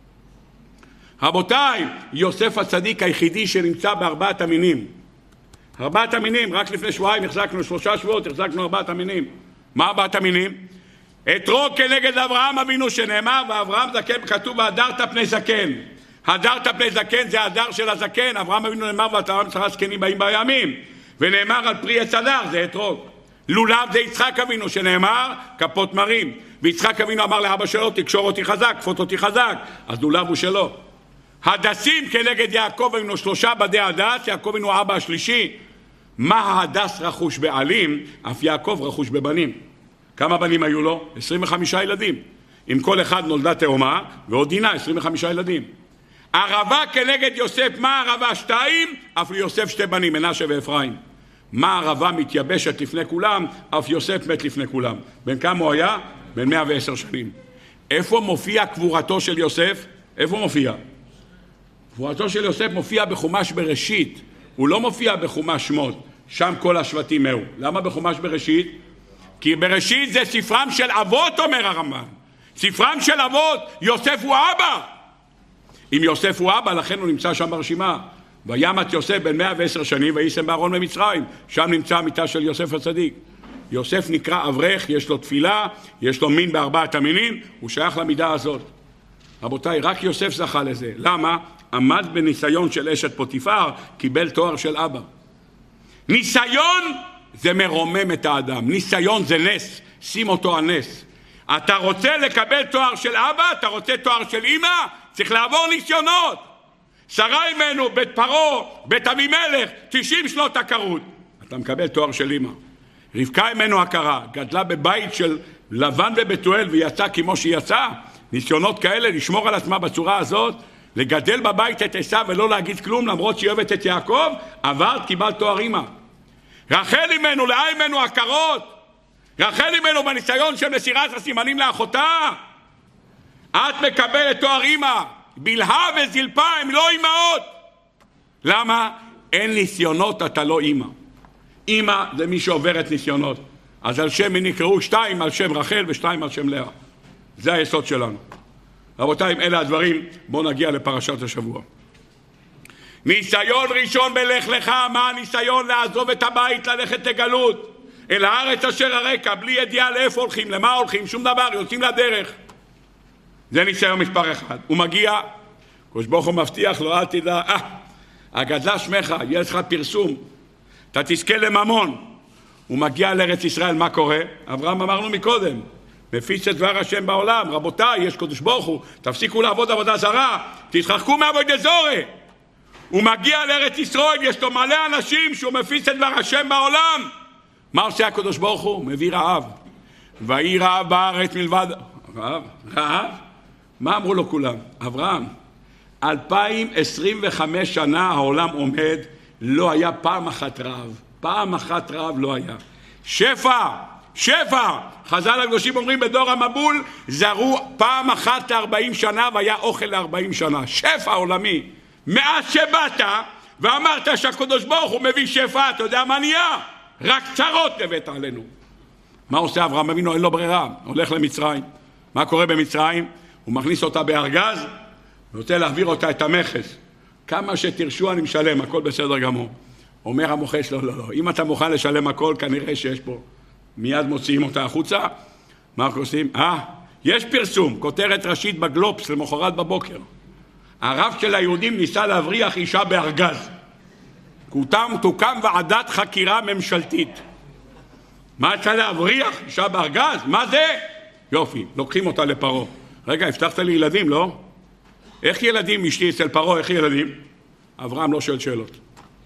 S1: רבותיי, יוסף הצדיק היחידי שנמצא בארבעת המינים. ארבעת המינים, רק לפני שבועיים החזקנו 3 שבועות, החזקנו 4 המינים. מה 4 המינים? אתרוג כנגד אברהם אבינו שנאמר, ואברהם זקן, כתוב והדרת פני זקן. הדרת פני זקן זה הדר של הזקן. אברהם אבינו נאמר ותרם 10 זקנים באים בימים, ונאמר על פרי עץ הדר, זה אתרוג. לולב זה יצחק אבינו שנאמר כפות מרים, ויצחק אבינו אמר לאבא שלו תקשור אותי חזק, כפות אותי חזק, אז לולב הוא שלו. הדסים כנגד יעקב אבינו 3 בדי הדס, יעקב אבינו האבא השלישי. מה ההדס רכוש בעלים, אף יעקב רכוש בבנים. כמה בנים היו לו? 25 ילדים. עם כל אחד נולדה תאומה, ועוד דינה 25 ילדים. ערבה כנגד יוסף, מה ערבה? 2, אף ליוסף 2 בנים, מנשה ואפרים. מה ערבה מתייבשת לפני כולם, אף יוסף מת לפני כולם. בן כמה הוא היה? בן 110 שנים. איפה מופיע קבורתו של יוסף? איפה מופיע? קבורתו של יוסף מופיע בחומש בראשית, הוא לא מופיע בחומש שמות, שם כל השבטים הוא. למה בחומש בראשית? כי בראשית זה ספרם של אבות, אומר הרמב"ן. ספרם של אבות, יוסף הוא אבא. אם יוסף הוא אבא, לכן הוא נמצא שם ברשימה. וימת יוסף בן 110 שנים, ויישם בארון במצרים. שם נמצא המיטה של יוסף הצדיק. יוסף נקרא אברך, יש לו תפילה, יש לו מין בארבעת המינים, הוא שייך למידה הזאת. רבותיי, רק יוסף זכה לזה. למה? עמד בניסיון של אשת פוטיפר, קיבל תואר של אבא. ניסיון זה מרומם את האדם, ניסיון זה נס, שים אותו על נס. אתה רוצה לקבל תואר של אבא, אתה רוצה תואר של אמא, צריך לעבור ניסיונות. שרה אימנו, בית פרעה, בית אבימלך, 90 שנות עקרות. אתה מקבל תואר של אמא. רבקה אימנו הכרה, גדלה בבית של לבן ובתואל ויצא כמו שהיא יצאה. ניסיונות כאלה, לשמור על עצמה בצורה הזאת, לגדל בבית את עשיו ולא להגיד כלום, למרות שהיא אוהבת את יעקב, עברת, קיבלת תואר אמא. רחל אימנו, לאה אימנו הכרות. רחל אימנו בניסיון של מסירת הסימנים לאחותה. את מקבלת תואר אמא. בלהה וזלפה הם לא אמאות. למה? אין ניסיונות, אתה לא אמא. אמא זה מי שעוברת ניסיונות. אז על שם מי נקראו 2 על שם רחל ו2 על שם לאה. זה היסוד שלנו. רבותיי, אם אלה הדברים, בואו נגיע לפרשת השבוע. ניסיון ראשון בלך לך, מה הניסיון? לעזוב את הבית, ללכת לגלות. אל הארץ אשר הרקע, בלי ידיעה לאיפה הולכים, למה הולכים, שום דבר, יוצאים לדרך. זה ניסיון מספר 1. הוא מגיע, הקדוש ברוך הוא מבטיח לו, אל תדע, הגדלה שמך, יהיה לך פרסום, אתה תזכה לממון. הוא מגיע לארץ ישראל, מה קורה? אברהם אמרנו מקודם, מפיץ את דבר השם בעולם. רבותיי, יש קדוש ברוך הוא, תפסיקו לעבוד עבודה זרה, תתרחקו מעבודת זרה. הוא מגיע לארץ ישראל, יש לו מלא אנשים שהוא מפיץ את דבר השם בעולם. מה עושה הקדוש ברוך הוא? מביא רעב. ויהי רעב בארץ מלבד... רעב? מה אמרו לו כולם? אברהם, 2025 שנה העולם עומד, לא היה פעם אחת רעב. פעם אחת רעב לא היה. שפע! שפע! חז"ל הקדושים אומרים בדור המבול, זרו פעם אחת ל40 שנה והיה אוכל ל40 שנה. שפע עולמי. מאז שבאת ואמרת שהקדוש ברוך הוא מביא שפע, אתה יודע מה נהיה? רק צרות הבאת עלינו. מה עושה אברהם אבינו? אין לו ברירה, הולך למצרים. מה קורה במצרים? הוא מכניס אותה בארגז, רוצה להעביר אותה את המכס. כמה שתרשו אני משלם, הכל בסדר גמור. אומר המוכש, לא. אם אתה מוכן לשלם הכל, כנראה שיש פה. מיד מוציאים אותה החוצה. מה אנחנו עושים? יש פרסום, כותרת ראשית בגלובס למחרת בבוקר. הרב של היהודים ניסה להבריח אישה בארגז. תוקם ועדת חקירה ממשלתית. מה צריך להבריח אישה בארגז? מה זה? יופי, לוקחים אותה לפרו. רגע, הבטחת לי ילדים, לא? איך ילדים אשתי אצל פרו, איך ילדים? אברהם לא שואל שאלות.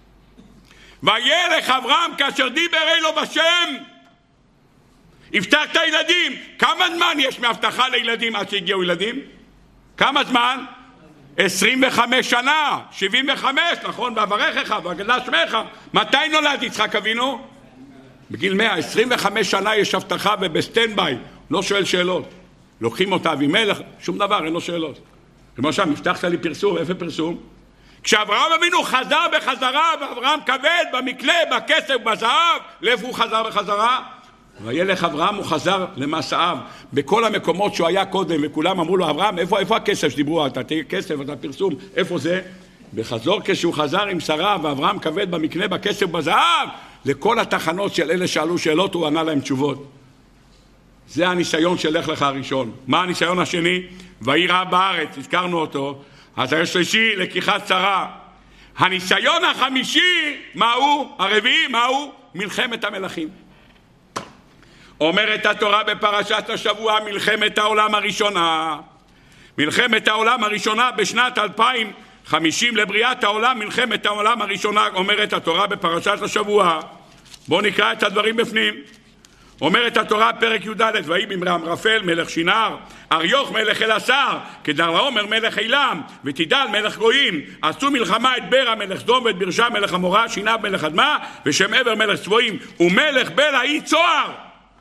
S1: וילך אברהם כאשר דיבר אלו בשם. הבטחת ילדים. כמה זמן יש מהבטחה לילדים עד שהגיעו ילדים? כמה זמן? 25 שנה, 75, נכון? ואברכך, וגדל שמך. מתי נולד יצחק אבינו? בגיל 100, 25 שנה יש הבטחה ובסטנדביי, לא שואל שאלות. לוקחים אותה אבימלך, שום דבר, אין לו שאלות. למשל, הבטחת לי פרסום, איפה פרסום? כשאברהם אבינו חזר בחזרה, ואברהם כבד במקנה, בכסף, בזהב, לאיפה הוא חזר בחזרה? וילך אברהם הוא חזר למסעיו, בכל המקומות שהוא היה קודם, וכולם אמרו לו, אברהם, איפה הכסף שדיברו? אתה תהיה כסף, אתה פרסום, איפה זה? בחזור כשהוא חזר עם שרה, ואברהם כבד במקנה, בכסף, בזהב, לכל התחנות של אלה שאלו שאלות, הוא ענה להם תשובות. זה הניסיון שלך לך הראשון. מה הניסיון השני? וירא בארץ, הזכרנו אותו. אז השלישי, לקיחת שרה. הניסיון החמישי, מהו? הרביעי, מהו? מלחמת המלכים. אומרת התורה בפרשת השבוע, מלחמת העולם הראשונה. מלחמת העולם הראשונה בשנת 2050 לבריאת העולם, מלחמת העולם הראשונה, אומרת התורה בפרשת השבוע. בואו נקרא את הדברים בפנים. אומרת התורה פרק י"ד, ויהי במרי אמרפל מלך שנער, אריוך מלך אלעשר, כדרלעומר מלך עילם, ותידל מלך גויים, עשו מלחמה את ברע מלך סדום ואת ברשה מלך עמורה, שינב מלך אדמה, ושם עבר מלך צבועים, ומלך בלע אי צוהר.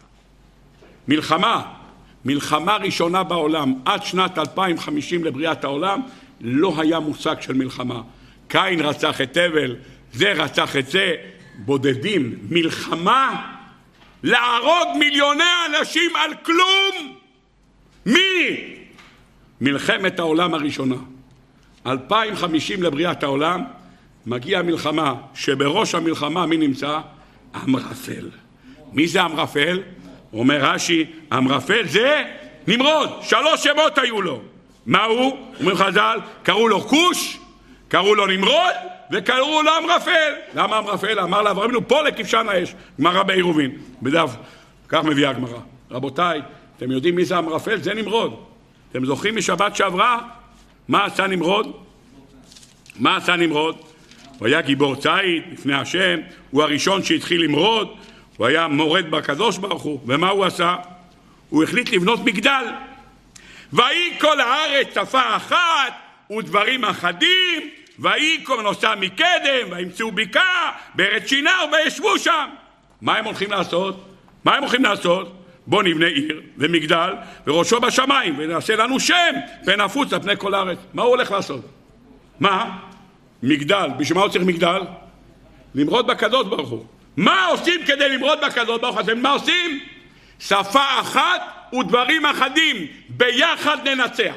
S1: מלחמה ראשונה בעולם, עד שנת 2050 לבריאת העולם, לא היה מושג של מלחמה. קין רצח את הבל, זה רצח את זה, בודדים. מלחמה להרוג מיליוני אנשים על כלום. מי? מלחמת העולם הראשונה. 2050 לבריאת העולם, מגיעה מלחמה, שבראש המלחמה מי נמצא? אמרפל. מי זה אמרפל? אומר רש"י, אמרפל זה נמרוד, 3 שמות היו לו. מה הוא? אומר חז"ל, קראו לו כוש, קראו לו נמרוד, וקראו לו אמרפל. למה אמרפל? אמר לאברהם אבינו, פה לכבשן האש. גמרא בעירובין, בדף, כך מביאה הגמרא. רבותיי, אתם יודעים מי זה אמרפל? זה נמרוד. אתם זוכרים משבת שעברה? מה עשה נמרוד? מה עשה נמרוד? הוא היה גיבור ציד לפני השם, הוא הראשון שהתחיל למרוד, הוא היה מורד בקדוש ברוך הוא, ומה הוא עשה? הוא החליט לבנות מגדל. ויהי כל הארץ שפה אחת ודברים אחדים, ויהי כל נוסע מקדם, וימצאו בקעה בארץ שנער וישבו שם. מה הם הולכים לעשות? בוא נבנה עיר ומגדל וראשו בשמיים ונעשה לנו שם ונפוץ על פני כל הארץ. מה הוא הולך לעשות? מה? מגדל. בשביל מה הוא צריך מגדל? למרוד בקדוש ברוך הוא. מה עושים כדי למרוד בקדוש ברוך הוא? מה עושים? שפה אחת ודברים אחדים, ביחד ננצח.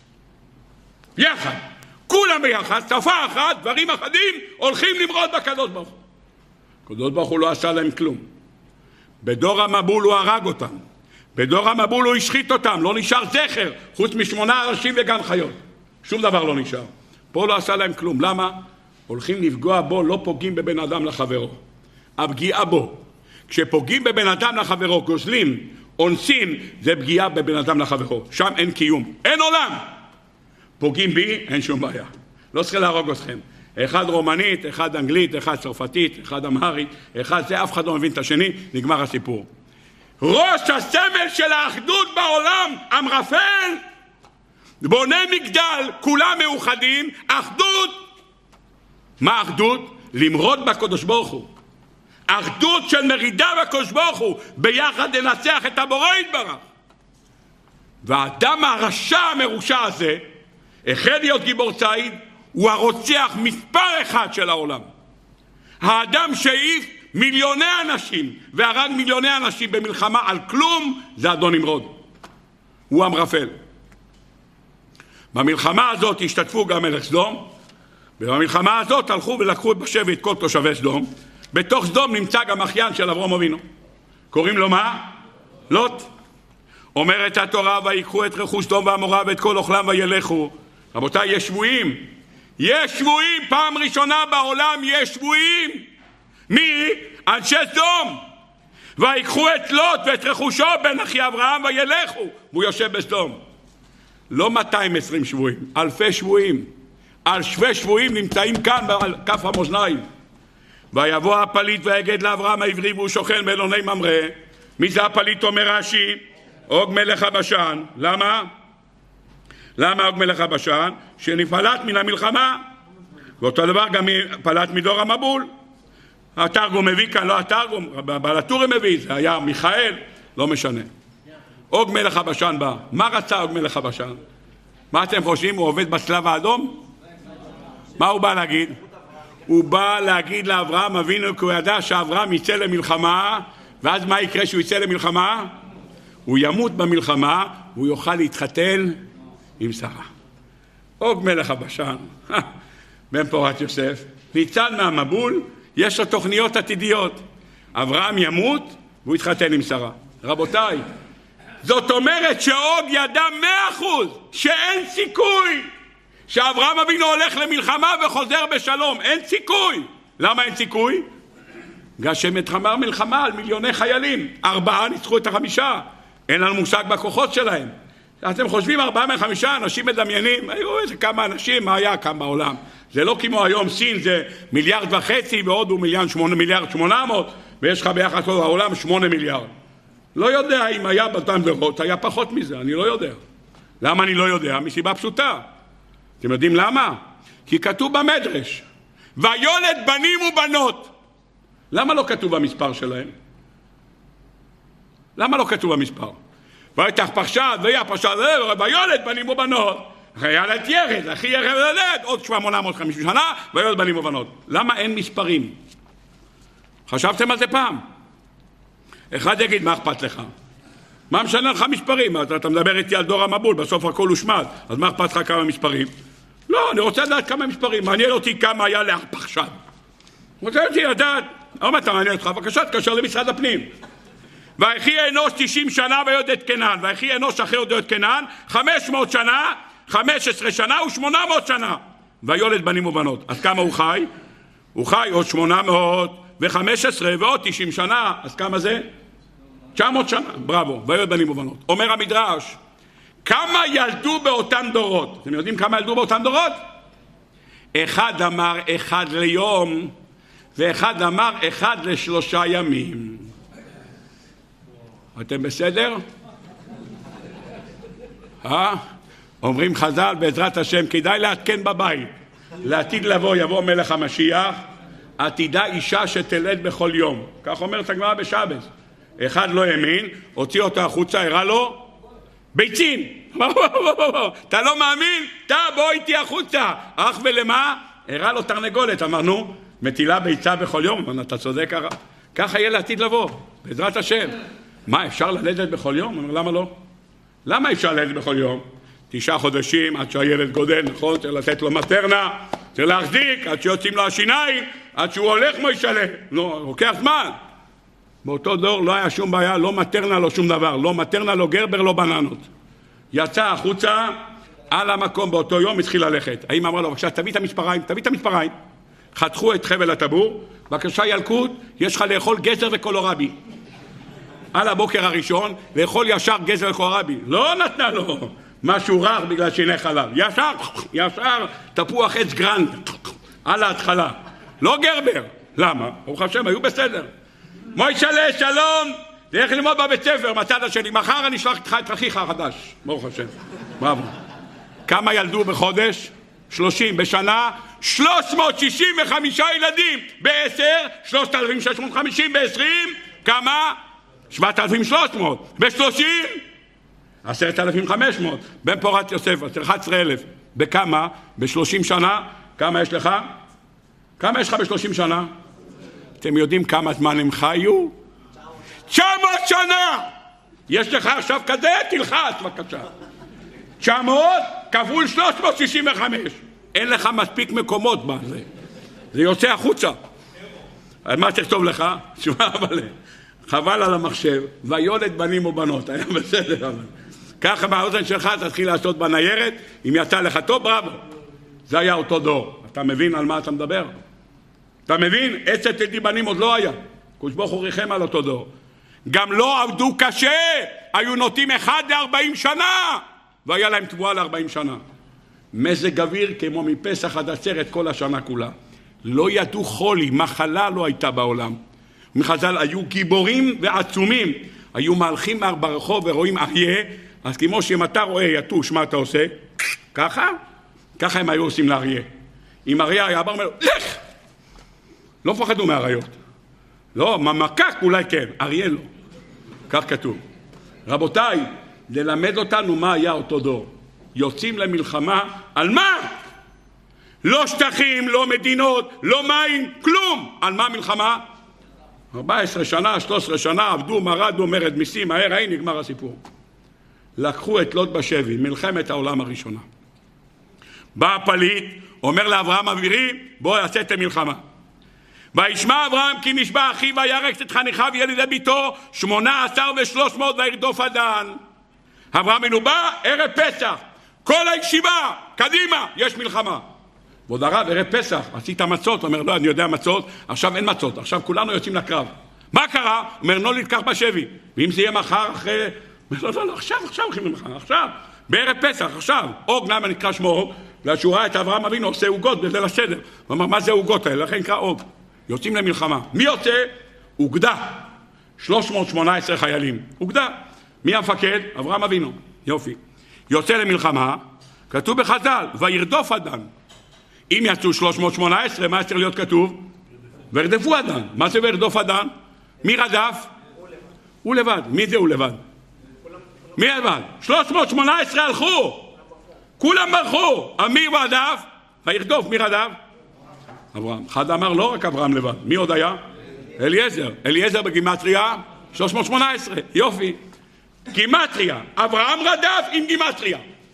S1: יחד. כולם ביחד, שפה אחת, דברים אחדים, הולכים למרוד בקדוש ברוך הוא. הקדוש ברוך הוא לא עשה להם כלום. בדור המבול הוא הרג אותם. בדור המבול הוא השחית אותם. לא נשאר זכר, חוץ מ8 ראשים וגן חיות. שום דבר לא נשאר. פה לא עשה להם כלום. למה? הולכים לפגוע בו, לא פוגעים בבן אדם לחברו. הפגיעה בו. כשפוגעים בבן אדם לחברו, גוזלים, אונסים, זה פגיעה בבן אדם לחברו. שם אין קיום. אין עולם. פוגעים בי, אין שום בעיה. לא צריך להרוג אתכם. אחד רומנית, אחד אנגלית, אחד צרפתית, אחד אמהרית, אחד זה, אף אחד לא מבין את השני, נגמר הסיפור. ראש הסמל של האחדות בעולם, אמרפל, בונה מגדל, כולם מאוחדים, אחדות. מה אחדות? למרוד בקדוש ברוך הוא. אחדות של מרידה בקדוש ברוך הוא, ביחד לנצח את הבורא יתברך. והאדם הרשע המרושע הזה, החל להיות גיבור ציד, הוא הרוצח מספר 1 של העולם. האדם שהעיף מיליוני אנשים והרג מיליוני אנשים במלחמה על כלום, זה אדון נמרוד. הוא אמרפל. במלחמה הזאת השתתפו גם מלך סדום, ובמלחמה הזאת הלכו ולקחו בשבי את כל תושבי סדום. בתוך סדום נמצא גם אחיין של אברהם אבינו. קוראים לו מה? לוט. אומרת התורה, ויקחו את רכוש סדום ועמורה ואת כל אוכלם וילכו. רבותיי, יש שבויים. יש שבויים, פעם ראשונה בעולם יש שבויים. מי? אנשי סדום. ויקחו את לוט ואת רכושו בן אחי אברהם וילכו. והוא יושב בסדום. לא 220 שבויים, אלפי שבויים. אלפי שבויים נמצאים כאן על כף המאזניים. ויבוא הפליט ויגד לאברהם העברי והוא שוכן באלוני ממרא. מי זה הפליט? אומר רש"י, אוג מלך הבשן. למה? למה אוג מלך הבשן? שנפלט מן המלחמה. ואותו דבר גם פלט מדור המבול. התרגום מביא כאן, לא התרגום, בעל הטורי מביא, זה היה מיכאל, לא משנה. אוג מלך הבשן בא. מה רצה אוג מלך הבשן? מה אתם חושבים? הוא עובד בצלב האדום? מה הוא בא להגיד? הוא בא להגיד לאברהם אבינו, כי הוא ידע שאברהם יצא למלחמה, ואז מה יקרה שהוא יצא למלחמה? הוא ימות במלחמה, והוא יוכל להתחתן עם שרה. אוג מלך הבשן, בן פורת יוסף, ניצל מהמבול, יש לו תוכניות עתידיות. אברהם ימות, והוא יתחתן עם שרה. רבותיי, זאת אומרת שאוג ידע 100% שאין סיכוי שאברהם אבינו הולך למלחמה וחוזר בשלום. אין סיכוי. למה אין סיכוי? בגלל שמתחמר מלחמה על מיליוני חיילים. 4 ניצחו את 5. אין לנו מושג בכוחות שלהם. אתם חושבים 4 מ-5 אנשים מדמיינים, היו איזה כמה אנשים, מה היה כאן בעולם? זה לא כמו היום, סין זה 1.5 מיליארד ועוד הוא 1.8 מיליארד, ויש לך ביחס לעולם 8 מיליארד. לא יודע אם היה באותם דורות, היה פחות מזה, אני לא יודע. למה אני לא יודע? מסיבה פשוטה. אתם יודעים למה? כי כתוב במדרש, ויולד בנים ובנות. למה לא כתוב במספר שלהם? למה לא כתוב במספר? ויתח פרשת, ויה פרשת, ויולד בנים ובנות. ילד ירד, אחי ירד, עוד 850 שנה, ויולד בנים ובנות. למה אין מספרים? חשבתם על זה פעם? אחד יגיד, מה אכפת לך? מה משנה לך מספרים? אתה מדבר איתי על דור המבול, בסוף הכל הושמד, אז מה אכפת לך כמה מספרים? לא, אני רוצה לדעת כמה מספרים, מעניין אותי כמה היה להפחשד. רוצה אותי לדעת, אתה מעניין אותך, בבקשה, תקשר למשרד הפנים. ויחי אנוש 90 שנה ויולד את קנען, ויחי אנוש אחרי יולד את קנען, 500 שנה, 15 שנה ו800 שנה, ויולד בנים ובנות. אז כמה הוא חי? הוא חי עוד 815 ועוד 90 שנה, אז כמה זה? 900 שנה, בראבו, ויולד בנים ובנות. אומר המדרש, כמה ילדו באותם דורות? אתם יודעים כמה ילדו באותם דורות? אחד אמר 1 ליום, ואחד אמר 1 ל3 ימים. אתם בסדר? אומרים חז"ל, בעזרת השם, כדאי להתקן בבית. לעתיד לבוא, יבוא מלך המשיח, עתידה אישה שתלד בכל יום. כך אומרת הגמרא בשבת. אחד לא האמין, הוציא אותו החוצה, הראה לו ביצים. אתה לא מאמין? בוא איתי החוצה. אך ולמה? הראה לו תרנגולת. אמרנו, מטילה ביצה בכל יום. אתה צודק, ככה יהיה לעתיד לבוא, בעזרת השם. מה, אפשר ללדת בכל יום? אומר, למה לא? למה אפשר ללדת בכל יום? 9 חודשים עד שהילד גודל, נכון? צריך לתת לו מטרנה, צריך להחזיק, עד שיוצאים לו השיניים, עד שהוא הולך כמו ישלם. לא, לוקח זמן. באותו דור לא היה שום בעיה, לא מטרנה, לא שום דבר. לא מטרנה, לא גרבר, לא בננות. יצא החוצה, על המקום באותו יום התחיל ללכת. האמא אמרה לו, בבקשה, תביא את המספריים. חתכו את חבל הטבור, בבקשה ילקוט, יש לך לאכול גזר וקולורבי. על הבוקר הראשון, לאכול ישר גזר וקולורבי. לא נתנה לו משהו רך בגלל שיני חלב. ישר תפוח עץ גרנד, על ההתחלה. לא גרבר. למה? ברוך השם, היו בסדר. מוישלה, שלום, תלך ללמוד בבית ספר, מהצד השני. מחר אני אשלח איתך את אחיך החדש. ברוך השם. בראבו. כמה ילדו בחודש? 30. בשנה 365 ילדים. ב10 3,650. ב20 כמה? 7,300. ב30 10,500. בן פורת יוסף 11,000. בכמה? ב30 שנה. כמה יש לך? כמה יש לך ב30 שנה? אתם יודעים כמה זמן הם חיו? 900 שנה! יש לך עכשיו כזה? תלחץ בבקשה. 900 כפול 365. אין לך מספיק מקומות בזה. זה יוצא החוצה. מה תכתוב לך? תשמע, אבל חבל על המחשב, ויולד בנים ובנות. היה בסדר, אבל ככה מהאוזן שלך תתחיל לעשות בניירת, אם יצא לך טוב, בראבו. זה היה אותו דור. אתה מבין על מה אתה מדבר? אתה מבין? עצת תלדי בנים עוד לא היה. קדוש ברוך הוא ריחם על אותו דור. גם לא עבדו קשה, היו נוטים 1 ל-40 שנה, והיה להם תבואה ל-40 שנה. מזג אוויר כמו מפסח עד עצרת כל השנה כולה. לא ידעו חולי, מחלה לא הייתה בעולם. מחז"ל היו גיבורים ועצומים, היו מהלכים ברחוב ורואים אריה, אז כמו שאם אתה רואה יתוש, מה אתה עושה? ככה? ככה הם היו עושים לאריה. אם אריה היה בא אומר לו, לך! לא פחדו מאריות. לא, ממקק אולי כן, אריה לא. כך כתוב. רבותיי, ללמד אותנו מה היה אותו דור. יוצאים למלחמה, על מה? לא שטחים, לא מדינות, לא מים, כלום. על מה מלחמה? 14 שנה, 13 שנה, עבדו, מרדו, מרד מיסים, מהר, היי, נגמר הסיפור. לקחו את לוט בשבי, מלחמת העולם הראשונה. בא הפליט, אומר לאברהם אבירי, בוא יעשה את המלחמה. וישמע אברהם כי נשבע אחיו וירק את חניכיו ילידי ביתו 18,300 וירדוף הדן. אברהם אבינו בא, ערב פסח, כל הישיבה, קדימה, יש מלחמה. ועוד הרב, ערב פסח, עשית מצות, אומר לא, אני יודע מצות, עכשיו אין מצות, עכשיו כולנו יוצאים לקרב. מה קרה? אומר לא להתקח בשבי, ואם זה יהיה מחר אחרי... לא, עכשיו הולכים למחר, עכשיו, בערב פסח, עכשיו. אוג, למה נקרא שמו אוג? שהוא ראה את אברהם אבינו עושה עוגות בליל הסדר. הוא אמר, מה זה עוגות האלה? לכן נקרא אוג. יוצאים למלחמה. מי יוצא? אוגדה. 318 חיילים. אוגדה. מי המפקד? אברהם אבינו. יופי. יוצא למלחמה, כתוב בחז"ל, וירדוף הדן. אם יצאו 318, מה צריך להיות כתוב? וירדפו הדן. מה זה וירדוף הדן? מי רדף? הוא לבד. מי זה הוא לבד? מי לבד? 318 הלכו. כולם ברחו. מי רדף? וירדוף. מי רדף? אברהם. אחד אמר לא רק אברהם לבד. מי עוד היה? אליעזר. אליעזר בגימטריה 318. יופי. גימטריה. אברהם רדף עם גימטריה.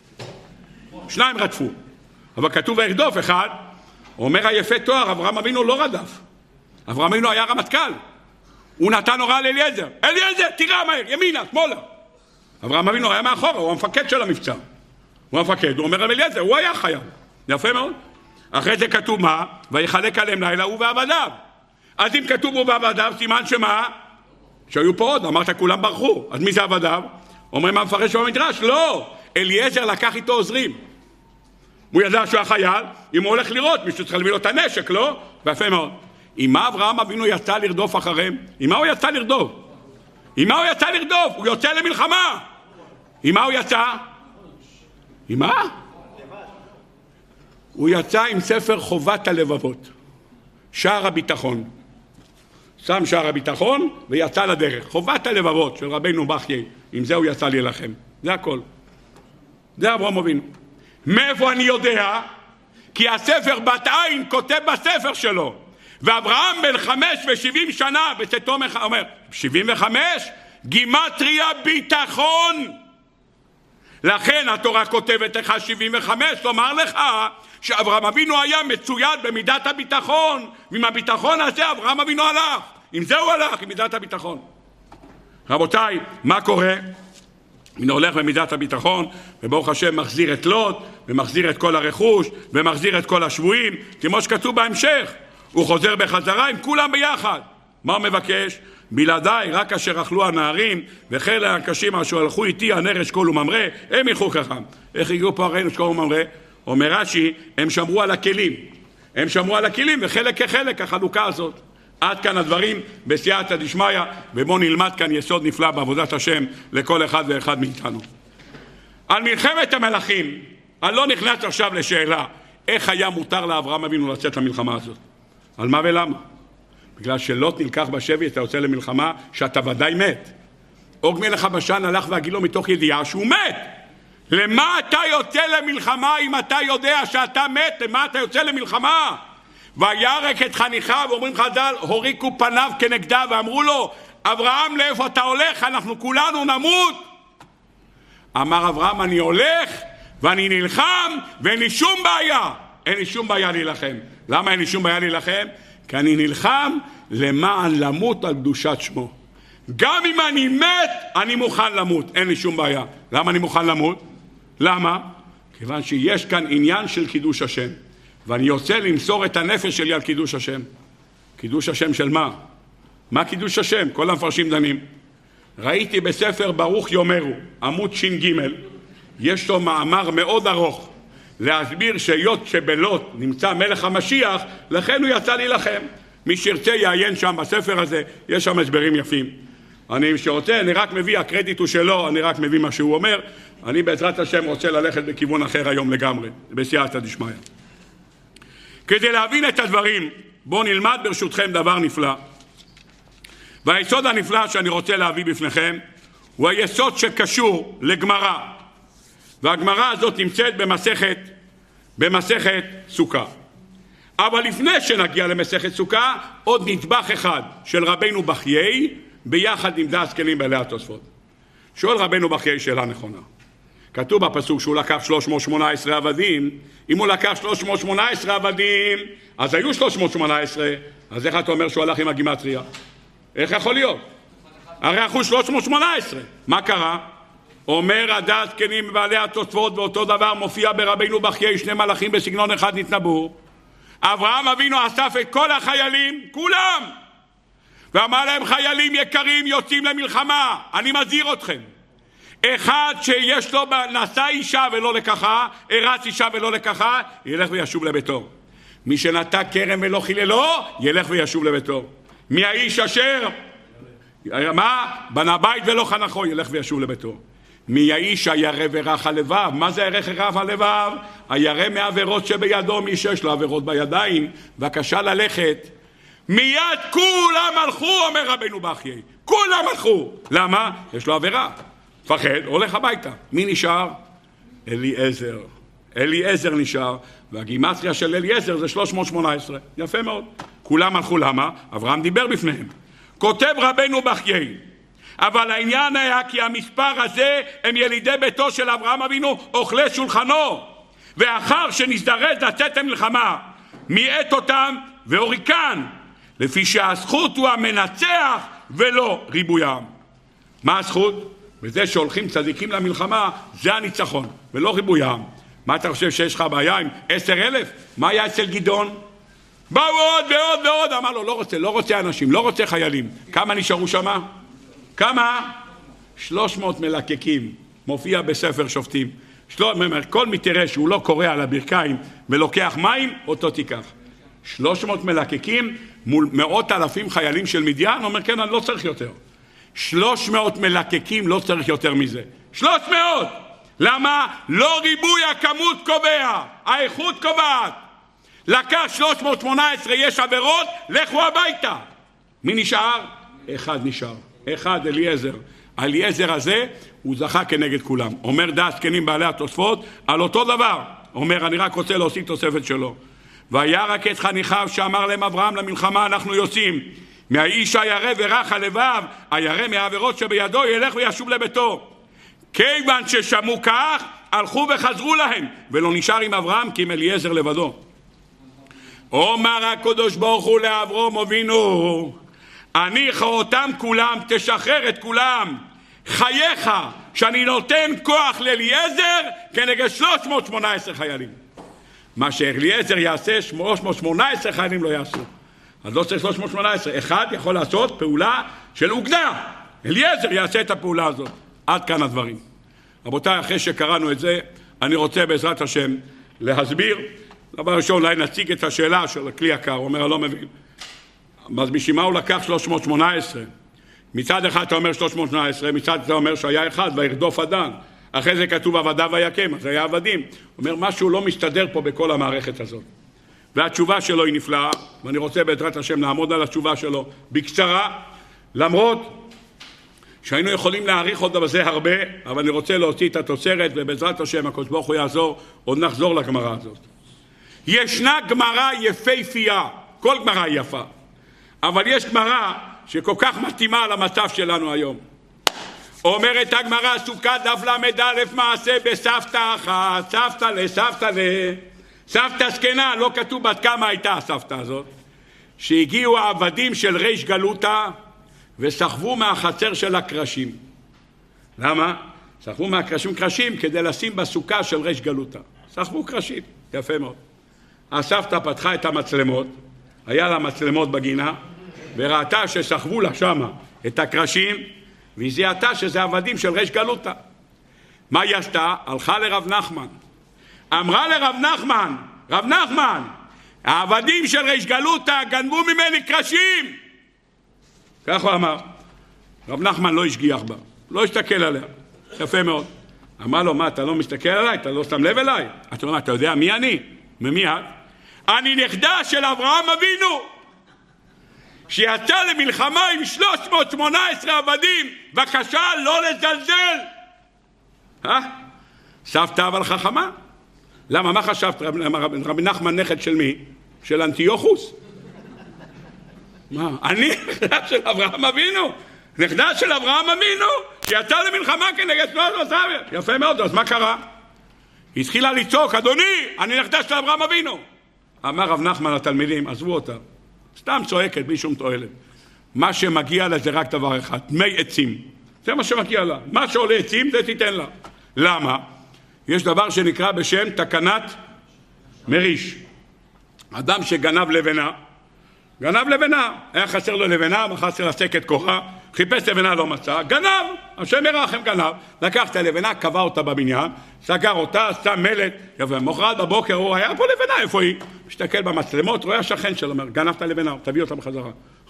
S1: 2 רדפו. אבל כתוב וירדוף אחד. אומר היפה תואר, אברהם אבינו לא רדף. אברהם אבינו היה רמטכ"ל. הוא נתן הוראה לאליעזר. אליעזר, תירה מהר, ימינה, שמאלה. אברהם אבינו היה מאחורה, הוא המפקד של המבצע. הוא המפקד, הוא אומר לאליעזר, הוא היה חייל. יפה מאוד. אחרי זה כתוב מה? ויחלק עליהם לילה הוא ועבדיו. אז אם כתוב הוא ועבדיו, סימן שמה? שהיו פה עוד, אמרת כולם ברחו. אז מי זה עבדיו? אומרים המפרש במדרש, לא. אליעזר לקח איתו עוזרים. הוא ידע שהוא החייל, אם הוא הולך לראות, מישהו צריך להביא לו את הנשק, לא? ויפה מאוד. עם מה אברהם אבינו יצא לרדוף אחריהם? עם מה הוא יצא לרדוף? עם מה הוא יצא לרדוף? הוא יוצא למלחמה. עם מה הוא יצא? עם מה? הוא יצא עם ספר חובת הלבבות. שער הביטחון. שם שער הביטחון ויצא לדרך. חובת הלבבות של רבינו בחיי. עם זה הוא יצא להילחם. זה הכל. זה אברהם אבינו. מאיפה אני יודע? כי הספר בת עין כותב בספר שלו. ואברהם בן 75 שנה בצאתו אומר 75 גימטריה ביטחון. לכן התורה כותבת לך 75, לומר לך שאברהם אבינו היה מצויד במידת הביטחון, ועם הביטחון הזה אברהם אבינו הלך. עם זה הוא הלך, עם מידת הביטחון. רבותיי, מה קורה? הנה הולך במידת הביטחון, וברוך השם מחזיר את לוט, ומחזיר את כל הרכוש, ומחזיר את כל השבויים, כמו שכתוב בהמשך. הוא חוזר בחזרה עם כולם ביחד. מה הוא מבקש? בלעדיי רק אשר אכלו הנערים, וחיל הקשים אשר הלכו איתי הנר אשכול וממרא, הם ילכו חכם. איך הגיעו פה הנר אשכול וממרא? אומר רש"י, הם שמרו על הכלים. הם שמרו על הכלים, וחלק כחלק החלוקה הזאת. עד כאן הדברים בסייעתא דשמיא, ובואו נלמד כאן יסוד נפלא בעבודת השם לכל אחד ואחד מאיתנו. על מלחמת המלכים, אני לא נכנס עכשיו לשאלה איך היה מותר לאברהם אבינו לצאת למלחמה הזאת. על מה ולמה? בגלל שלוט נלקח בשבי, אתה יוצא למלחמה שאתה ודאי מת. אוג מלך הבשן הלך והגיד לו מתוך ידיעה שהוא מת. למה אתה יוצא למלחמה אם אתה יודע שאתה מת? למה אתה יוצא למלחמה? וירק את חניכיו, ואומרים חז"ל, הוריקו פניו כנגדה ואמרו לו, אברהם לאיפה אתה הולך? אנחנו כולנו נמות. אמר אברהם, אני הולך ואני נלחם ואין לי שום בעיה. אין לי שום בעיה להילחם. למה אין לי שום בעיה להילחם? כי אני נלחם למען למות על קדושת שמו. גם אם אני מת, אני מוכן למות. אין לי שום בעיה. למה אני מוכן למות? למה? כיוון שיש כאן עניין של קידוש השם. ואני רוצה למסור את הנפש שלי על קידוש השם. קידוש השם של מה? מה קידוש השם? כל המפרשים דנים. ראיתי בספר ברוך יאמרו, עמוד ש"ג, יש לו מאמר מאוד ארוך, להסביר שהיות שבלוט נמצא מלך המשיח, לכן הוא יצא להילחם. מי שירצה יעיין שם בספר הזה, יש שם הסברים יפים. אני שרוצה, אני רק מביא, הקרדיט הוא שלו, אני רק מביא מה שהוא אומר. אני בעזרת השם רוצה ללכת בכיוון אחר היום לגמרי, בסייעתא דשמיא. כדי להבין את הדברים, בואו נלמד ברשותכם דבר נפלא. והיסוד הנפלא שאני רוצה להביא בפניכם, הוא היסוד שקשור לגמרא. והגמרא הזאת נמצאת במסכת סוכה. אבל לפני שנגיע למסכת סוכה, עוד נדבך אחד של רבנו בחיי, ביחד עם דעת זקנים בעלי התוספות. שואל רבנו בחיי שאלה נכונה. כתוב בפסוק שהוא לקח 318 עבדים. אם הוא לקח 318 עבדים, אז היו 318. אז איך אתה אומר שהוא הלך עם הגימטריה? איך יכול להיות? הרי אנחנו 318. מה קרה? אומר הדעת זקנים בעלי התוספות, ואותו דבר מופיע ברבנו בחיי, שני מלאכים בסגנון אחד נתנבאו. אברהם אבינו אסף את כל החיילים, כולם, ואמר להם, חיילים יקרים יוצאים למלחמה, אני מזהיר אתכם. אחד שיש לו נשא אישה ולא לקחה, הרס אישה ולא לקחה, ילך וישוב לביתו. מי שנטע כרם ולא חיללו, ילך וישוב לביתו. מי האיש אשר בנה בית ולא חנכו, ילך וישוב לביתו. מי האיש הירא ורך הלבב? מה זה הירא ורך הלבב? הירא מעבירות שבידו. מי שיש לו עבירות בידיים בבקשה ללכת, מיד כולם הלכו, אומר רבנו בחיי, כולם הלכו. למה? יש לו עבירה, פחד, הולך הביתה. מי נשאר? אליעזר. אליעזר נשאר, והגימטריה של אליעזר זה 318. יפה מאוד. כולם הלכו. למה? אברהם דיבר בפניהם. כותב רבנו בחיי, אבל העניין היה כי המספר הזה הם ילידי ביתו של אברהם אבינו, אוכלי שולחנו, ואחר שנזדרז לצאת למלחמה מיעט אותם והוריקן, לפי שהזכות הוא המנצח ולא ריבוים. מה הזכות? בזה שהולכים צדיקים למלחמה, זה הניצחון ולא ריבוים. מה אתה חושב שיש לך בעיה עם 10,000? מה היה אצל גדעון? באו עוד ועוד ועוד, אמר לו לא רוצה אנשים, לא רוצה חיילים. כמה נשארו שמה? כמה? 300 מלקקים. מופיע בספר שופטים. כל מי תראה שהוא לא קורא על הברכיים ולוקח מים, אותו תיקח. 300 מלקקים מול 100,000 חיילים של מדיין. אומר כן, אני לא צריך יותר. 300 מלקקים, לא צריך יותר מזה. 300! למה? לא ריבוי הכמות קובע, האיכות קובעת. לקח 318, יש עבירות, לכו הביתה. מי נשאר? אחד נשאר. אחד, אליעזר. אליעזר הזה הוא זכה כנגד כולם. אומר דעת זקנים בעלי התוספות על אותו דבר. אומר, אני רק רוצה להוסיף תוספת שלו. וירק את חניכיו שאמר להם אברהם למלחמה אנחנו יוצאים. מהאיש הירא ורך הלבב, הירא מהעבירות שבידו, ילך וישוב לביתו. כיוון ששמעו כך, הלכו וחזרו להם, ולא נשאר עם אברהם כי עם אליעזר לבדו. אומר הקדוש ברוך הוא לאברהם אבינו, אני אותם כולם, תשחרר את כולם. חייך שאני נותן כוח לאליעזר כנגד 318 חיילים. מה שאליעזר יעשה, 318 חיילים לא יעשו. אז לא צריך 318. אחד יכול לעשות פעולה של עוגנה. אליעזר יעשה את הפעולה הזאת. עד כאן הדברים. רבותיי, אחרי שקראנו את זה, אני רוצה בעזרת השם להסביר. דבר ראשון, אולי נציג את השאלה של הכלי יקר. הוא אומר, אני לא מבין. אז בשביל מה הוא לקח 318? מצד אחד אתה אומר 318, מצד אתה אומר שהיה אחד וירדוף אדן. אחרי זה כתוב עבדיו ויקם, אז היה עבדים. הוא אומר, משהו לא מסתדר פה בכל המערכת הזאת. והתשובה שלו היא נפלאה, ואני רוצה בעזרת השם לעמוד על התשובה שלו בקצרה, למרות שהיינו יכולים להעריך עוד בזה הרבה, אבל אני רוצה להוציא את התוצרת, ובעזרת השם הקדוש ברוך הוא יעזור, עוד נחזור לגמרא הזאת. ישנה גמרא יפהפייה, כל גמרא היא יפה, אבל יש גמרא שכל כך מתאימה למצב שלנו היום. אומרת הגמרא סוכה דף ל"א מעשה בסבתא אחת, סבתא זקנה, לא כתוב בת כמה הייתה הסבתא הזאת, שהגיעו העבדים של ריש גלותא וסחבו מהחצר של הקרשים. למה? סחבו מהקרשים קרשים כדי לשים בסוכה של ריש גלותא. סחבו קרשים, יפה מאוד. הסבתא פתחה את המצלמות, היה לה מצלמות בגינה, וראתה שסחבו לה שמה את הקרשים, והיא זיהתה שזה עבדים של ריש גלותא. מה היא עשתה? הלכה לרב נחמן. אמרה לרב נחמן, רב נחמן, העבדים של ריש גלותא גנבו ממני קרשים. כך הוא אמר. רב נחמן לא השגיח בה, לא הסתכל עליה. יפה מאוד. אמר לו, מה, אתה לא מסתכל עליי? אתה לא שם לב אליי? אתה אומר, אתה יודע מי אני? ממי את? אני נכדה של אברהם אבינו, שיצא למלחמה עם 318 עבדים. בבקשה, לא לזלזל. סבתא אבל חכמה. למה? מה חשבת? רבי נחמן נכד של מי? של אנטיוכוס? מה? אני נכדה של אברהם אבינו? נכדה של אברהם אבינו שיצא למלחמה כנגד 318. יפה מאוד. אז מה קרה? היא התחילה לצעוק, אדוני, אני נכדה של אברהם אבינו. אמר רב נחמן לתלמידים, עזבו אותה. סתם צועקת בלי שום תועלת. מה שמגיע לה זה רק דבר אחד, דמי עצים. זה מה שמגיע לה. מה שעולה עצים זה תיתן לה. למה? יש דבר שנקרא בשם תקנת מריש. אדם שגנב לבנה, היה חסר לו לבנה, מחר לסק את כוחה, חיפש לבנה לא מצא, גנב, השם ירחם גנב, לקח את הלבנה, קבע אותה בבניין, סגר אותה, שם מלט, ומחרת בבוקר הוא היה פה לבנה, איפה היא? משתכל במצלמות, רואה השכן שלו, אומר, גנבת לבנה, תביא אותה בחזרה.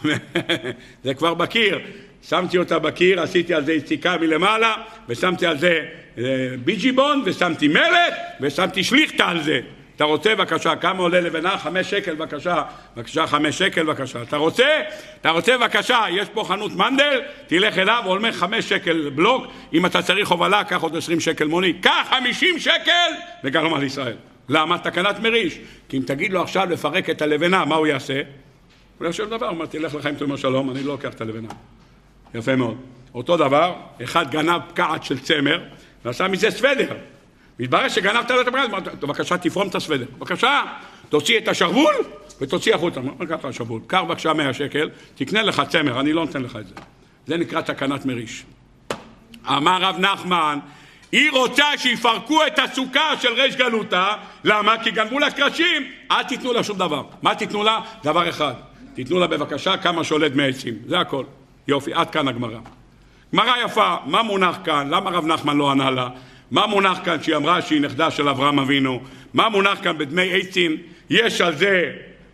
S1: זה כבר בקיר, שמתי אותה בקיר, עשיתי על זה יציקה מלמעלה, ושמתי על זה ביג'יבון, ושמתי מלט, ושמתי שליחתה על זה. אתה רוצה בבקשה, כמה עולה לבנה? 5 שקל בבקשה, 5 שקל בבקשה. אתה רוצה בבקשה, יש פה חנות מנדל, תלך אליו, עולה 5 שקל בלוק, אם אתה צריך הובלה, קח עוד 20 שקל מוני, קח 50 שקל, וגרום על ישראל. למה? תקנת מריש. כי אם תגיד לו עכשיו לפרק את הלבנה, מה הוא יעשה? הוא יושב דבר, הוא אומר, תלך לחיים תאמר שלום, אני לא לוקח את הלבנה. יפה מאוד. אותו דבר, אחד גנב פקעת של צמר, ועשה מזה סוודר. מתברר שגנבת לו את הפקעת, בבקשה תפרום את הסוודר. בבקשה, תוציא את השרוול ותוציא החוצה. מה קח השרוול? קח בבקשה 100 שקל, תקנה לך צמר, אני לא נותן לך את זה. זה נקרא תקנת מריש. אמר רב נחמן, היא רוצה שיפרקו את הסוכה של ריש גלותא. למה? כי גנבו לה קרשים. אל תיתנו לה שום דבר. מה תיתנו לה? דבר אחד. תיתנו לה בבקשה כמה שעולה דמי עצים. זה הכל. יופי, עד כאן הגמרא. גמרא יפה, מה מונח כאן? למה רב נחמן לא ענה לה? מה מונח כאן שהיא אמרה שהיא נכדה של אברהם אבינו? מה מונח כאן בדמי עצים? יש על זה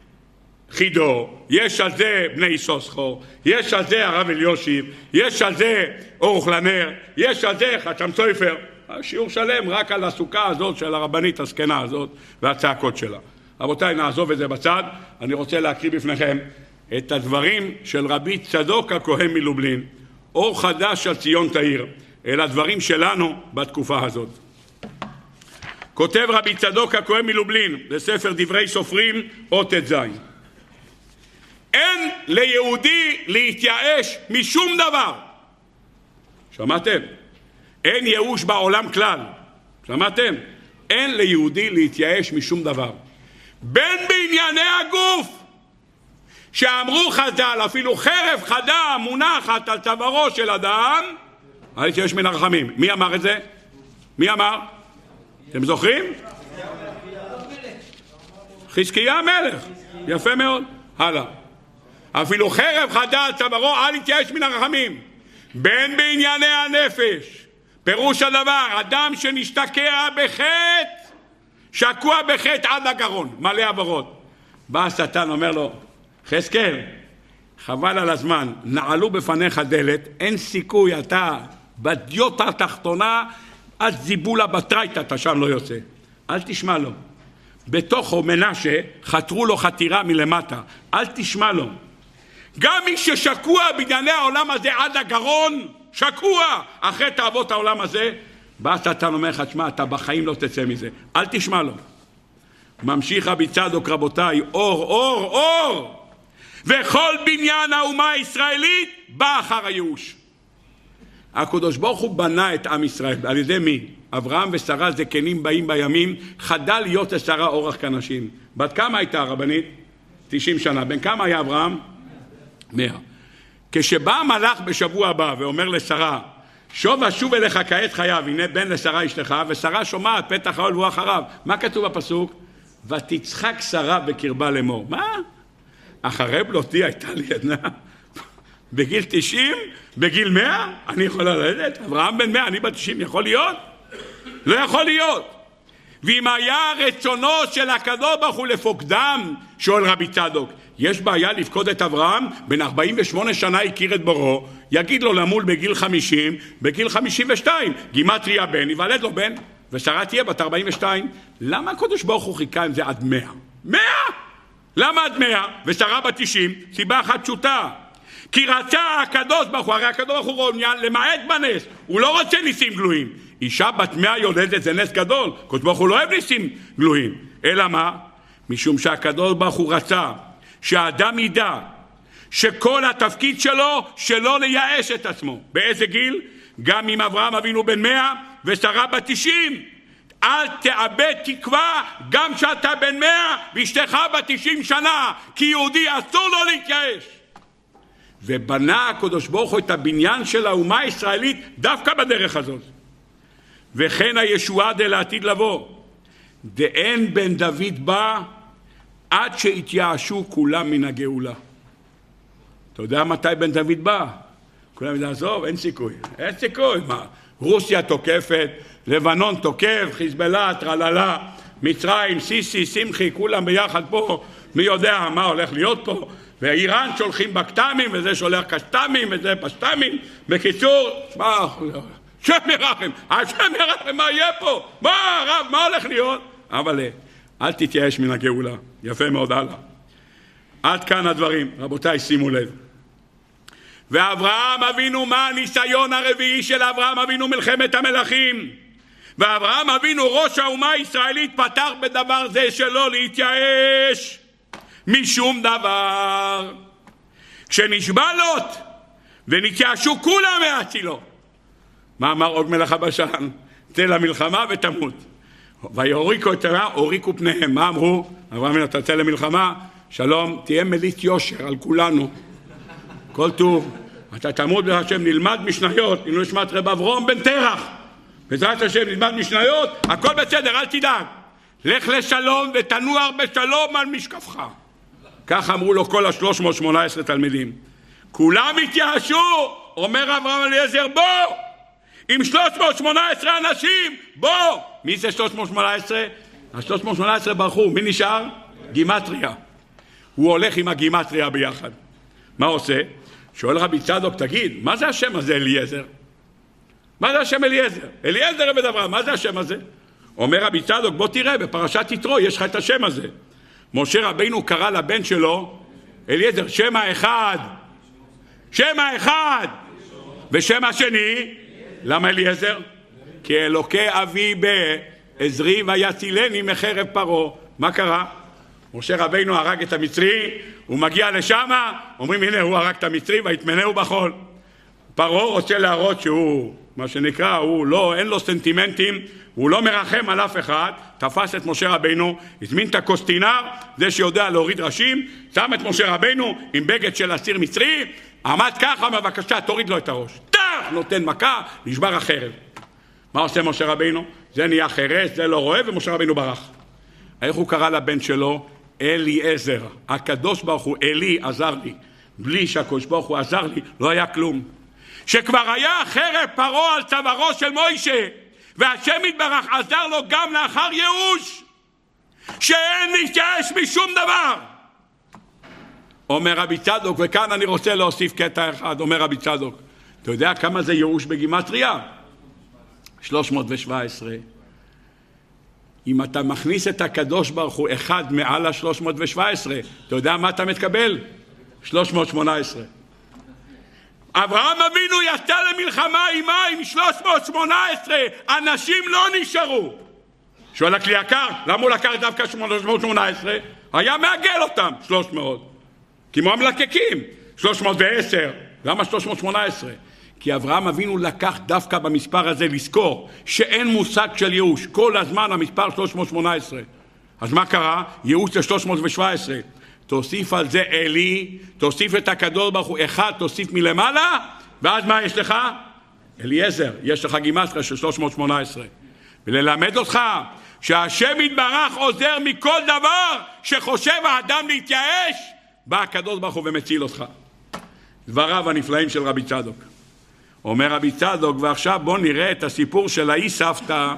S1: חידו, יש על זה בני סוסחו, יש על זה הרב אליושיב, יש על זה אורך לנר, יש על זה חתם סופר. שיעור שלם רק על הסוכה הזאת של הרבנית הזקנה הזאת והצעקות שלה. רבותיי, נעזוב את זה בצד. אני רוצה להקריא בפניכם את הדברים של רבי צדוק הכהן מלובלין, אור חדש על ציון תאיר, אל הדברים שלנו בתקופה הזאת. כותב רבי צדוק הכהן מלובלין בספר דברי סופרים אות ט"ז, אין ליהודי להתייאש משום דבר. שמעתם? אין ייאוש בעולם כלל. שמעתם? אין ליהודי להתייאש משום דבר. בין בענייני הגוף, שאמרו חז"ל, אפילו חרב חדה מונחת על צווארו של אדם, אל יתייאש מן הרחמים. מי אמר את זה? מי אמר? אתם זוכרים? חזקיה המלך. יפה מאוד. הלאה. אפילו חרב חדה על צווארו, אל יתייאש מן הרחמים. בין בענייני הנפש, פירוש הדבר, אדם שנשתקע בחטא, שקוע בחטא עד הגרון, מלא עברות. בא השטן, אומר לו, חזקאל, חבל על הזמן, נעלו בפניך דלת, אין סיכוי, אתה בדיוטה התחתונה, אז זיבולה בטרייטה, אתה שם לא יוצא. אל תשמע לו. בתוכו מנשה חתרו לו חתירה מלמטה, אל תשמע לו. גם מי ששקוע בענייני העולם הזה עד הגרון, שקוע אחרי תאוות העולם הזה, בא השטן אומר לך, תשמע, אתה בחיים לא תצא מזה, אל תשמע לו. ממשיך רבי צדוק, רבותיי, אור, אור, אור, וכל בניין האומה הישראלית בא אחר הייאוש. הקדוש ברוך הוא בנה את עם ישראל. על ידי מי? אברהם ושרה זקנים באים בימים, חדל להיות לשרה אורח כנשים. בת כמה הייתה הרבנית? 90 שנה. בן כמה היה אברהם? 100. כשבא המלאך בשבוע הבא ואומר לשרה, שוב אשוב אליך כעת חייו, הנה בן לשרה אשתך, ושרה שומעת פתח האוהל והוא אחריו. מה כתוב בפסוק? ותצחק שרה בקרבה לאמור. מה? אחרי בלותי הייתה לי עדנה. בגיל 90? בגיל 100? אני יכול ללדת? אברהם בן 100, אני בת 90, יכול להיות? לא יכול להיות. ואם היה רצונו של הקדוש ברוך הוא לפוקדם, שואל רבי צדוק, יש בעיה לפקוד את אברהם? בן 48 שנה הכיר את בוראו, יגיד לו למול בגיל 50, בגיל 52, גימטריה בן, יוולד לו בן, ושרה תהיה בת 42. למה הקדוש ברוך הוא חיכה עם זה עד 100? 100? למה עד 100? ושרה בת 90? סיבה אחת פשוטה. כי רצה הקדוש ברוך הוא, הרי הקדוש ברוך הוא מעוניין למעט בנס, הוא לא רוצה ניסים גלויים. אישה בת 100 יולדת זה נס גדול, הקדוש ברוך הוא לא אוהב ניסים גלויים. אלא מה? משום שהקדוש ברוך הוא רצה שהאדם ידע שכל התפקיד שלו שלא לייאש את עצמו. באיזה גיל? גם אם אברהם אבינו בן 100 ושרה בת 90. אל תאבד תקווה גם שאתה בן 100 ואשתך בת 90 שנה, כי יהודי אסור לו להתייאש. ובנה הקדוש ברוך הוא את הבניין של האומה הישראלית דווקא בדרך הזאת. וכן הישועה לעתיד לבוא. דאין בן דוד בא עד שהתייאשו כולם מן הגאולה. אתה יודע מתי בן דוד בא? כולם יודעים, עזוב, אין סיכוי. אין סיכוי. מה? רוסיה תוקפת, לבנון תוקף, חיזבאללה, טרללה, מצרים, סיסי, שמחי, כולם ביחד פה. מי יודע מה הולך להיות פה? ואיראן שולחים בקטמים, וזה שולח קשטמים, וזה פשטמים. בקיצור, השם ירחם, מה יהיה פה? מה הרב, מה הולך להיות? אבל אל תתייאש מן הגאולה. יפה מאוד, הלאה. עד כאן הדברים, רבותיי, שימו לב. ואברהם אבינו, מה הניסיון הרביעי של אברהם אבינו? מלחמת המלכים. ואברהם אבינו, ראש האומה הישראלית, פתח בדבר זה שלא להתייאש משום דבר. כשנשבע לוט ונתייאשו כולם מהצילו, מה אמר עוד מלך הבשן? צא למלחמה ותמות. ויוריקו את הרע, הוריקו פניהם. מה אמרו? אברהם אבינו, אתה צא למלחמה, שלום, תהיה מליץ יושר על כולנו, כל טוב, אתה תמות בהשם. נלמד משניות, אם לא נשמעת רב אברום בן תרח, בעזרת השם נלמד משניות, הכל בסדר, אל תדאג, לך לשלום ותנוח בשלום על משקפך. כך אמרו לו כל ה-318 תלמידים. כולם התייאשו, אומר אברהם אליעזר, בוא עם 318 אנשים, בוא. מי זה 318? ה-318 ברחו, מי נשאר? גימטריה. הוא הולך עם הגימטריה ביחד. מה עושה? שואל רבי צדוק, תגיד, מה זה השם הזה אליעזר? מה זה השם אליעזר? אליעזר עבד אברהם, מה זה השם הזה? אומר רבי צדוק, בוא תראה, בפרשת יתרו יש לך את השם הזה. משה רבינו קרא לבן שלו אליעזר, שם האחד, שם האחד, ושם השני, למה אליעזר? כי אלוקי אבי בעזרי ויצילני מחרב פרעה. מה קרה? משה רבינו הרג את המצרי, הוא מגיע לשם, אומרים הנה הוא הרג את המצרי ויטמנהו בחול. פרעה רוצה להראות שהוא, מה שנקרא, הוא לא, אין לו סנטימנטים, הוא לא מרחם על אף אחד. תפס את משה רבינו, הזמין את הקוסטינר, זה שיודע להוריד ראשים, שם את משה רבינו עם בגד של אסיר מצרי, עמד ככה, בבקשה תוריד לו את הראש, נותן מכה, נשבר החרב. מה עושה משה רבינו? זה נהיה חרס, זה לא רואה, ומשה רבינו ברח. איך הוא קרא לבן שלו? אליעזר. הקדוש ברוך הוא, אלי עזר לי. בלי שהקדוש ברוך הוא עזר לי, לא היה כלום. שכבר היה חרב פרעה על צווארו של מוישה, והשם יתברך עזר לו גם לאחר ייאוש, שאין להתייאש משום דבר. אומר רבי צדוק, וכאן אני רוצה להוסיף קטע אחד, אומר רבי צדוק, אתה יודע כמה זה ייאוש בגימטריה? 317. אם אתה מכניס את הקדוש ברוך הוא אחד מעל ה-317, אתה יודע מה אתה מתקבל? 318. אברהם אבינו יצא למלחמה עם 318, אנשים לא נשארו. שואל הכלי יקר, למה הוא לקח דווקא 318? היה מעגל אותם 300, כמו המלקקים. 310, למה 318? כי אברהם אבינו לקח דווקא במספר הזה לזכור שאין מושג של ייאוש. כל הזמן המספר 318. אז מה קרה? ייאוש זה 317. תוסיף על זה אלי, תוסיף את הקדוש ברוך הוא אחד, תוסיף מלמעלה, ואז מה יש לך? אליעזר, יש לך גימטריה של 318. וללמד אותך שהשם יתברך עוזר מכל דבר שחושב האדם להתייאש, בא הקדוש ברוך הוא ומציל אותך. דבריו הנפלאים של רבי צדוק. אומר רבי צדוק, ועכשיו בוא נראה את הסיפור של האי סבתא.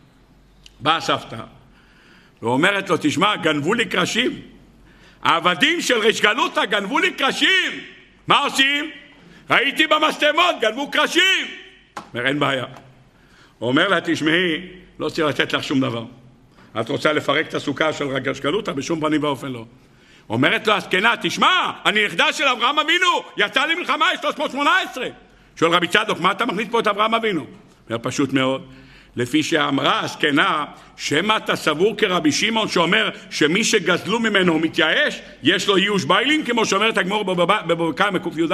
S1: באה סבתא ואומרת לו, תשמע, גנבו לי קרשים. העבדים של ריש גלותא גנבו לי קרשים. מה עושים? ראיתי במסתמות, גנבו קרשים. אומר, אין בעיה. אומר לה, תשמעי, לא צריך לתת לך שום דבר. את רוצה לפרק את הסוכה של ריש גלותא? בשום פנים ואופן לא. אומרת לו הזקנה, תשמע, אני נכדה של אברהם אבינו, יצא למלחמה, יש 318. שואל רבי צדוק, מה אתה מכניס פה את אברהם אבינו? אומר, פשוט מאוד. לפי שאמרה הזקנה, שמה אתה סבור כרבי שמעון שאומר שמי שגזלו ממנו הוא מתייאש, יש לו ייאוש ביילין, כמו שאומרת הגמור בבבא ק"ד,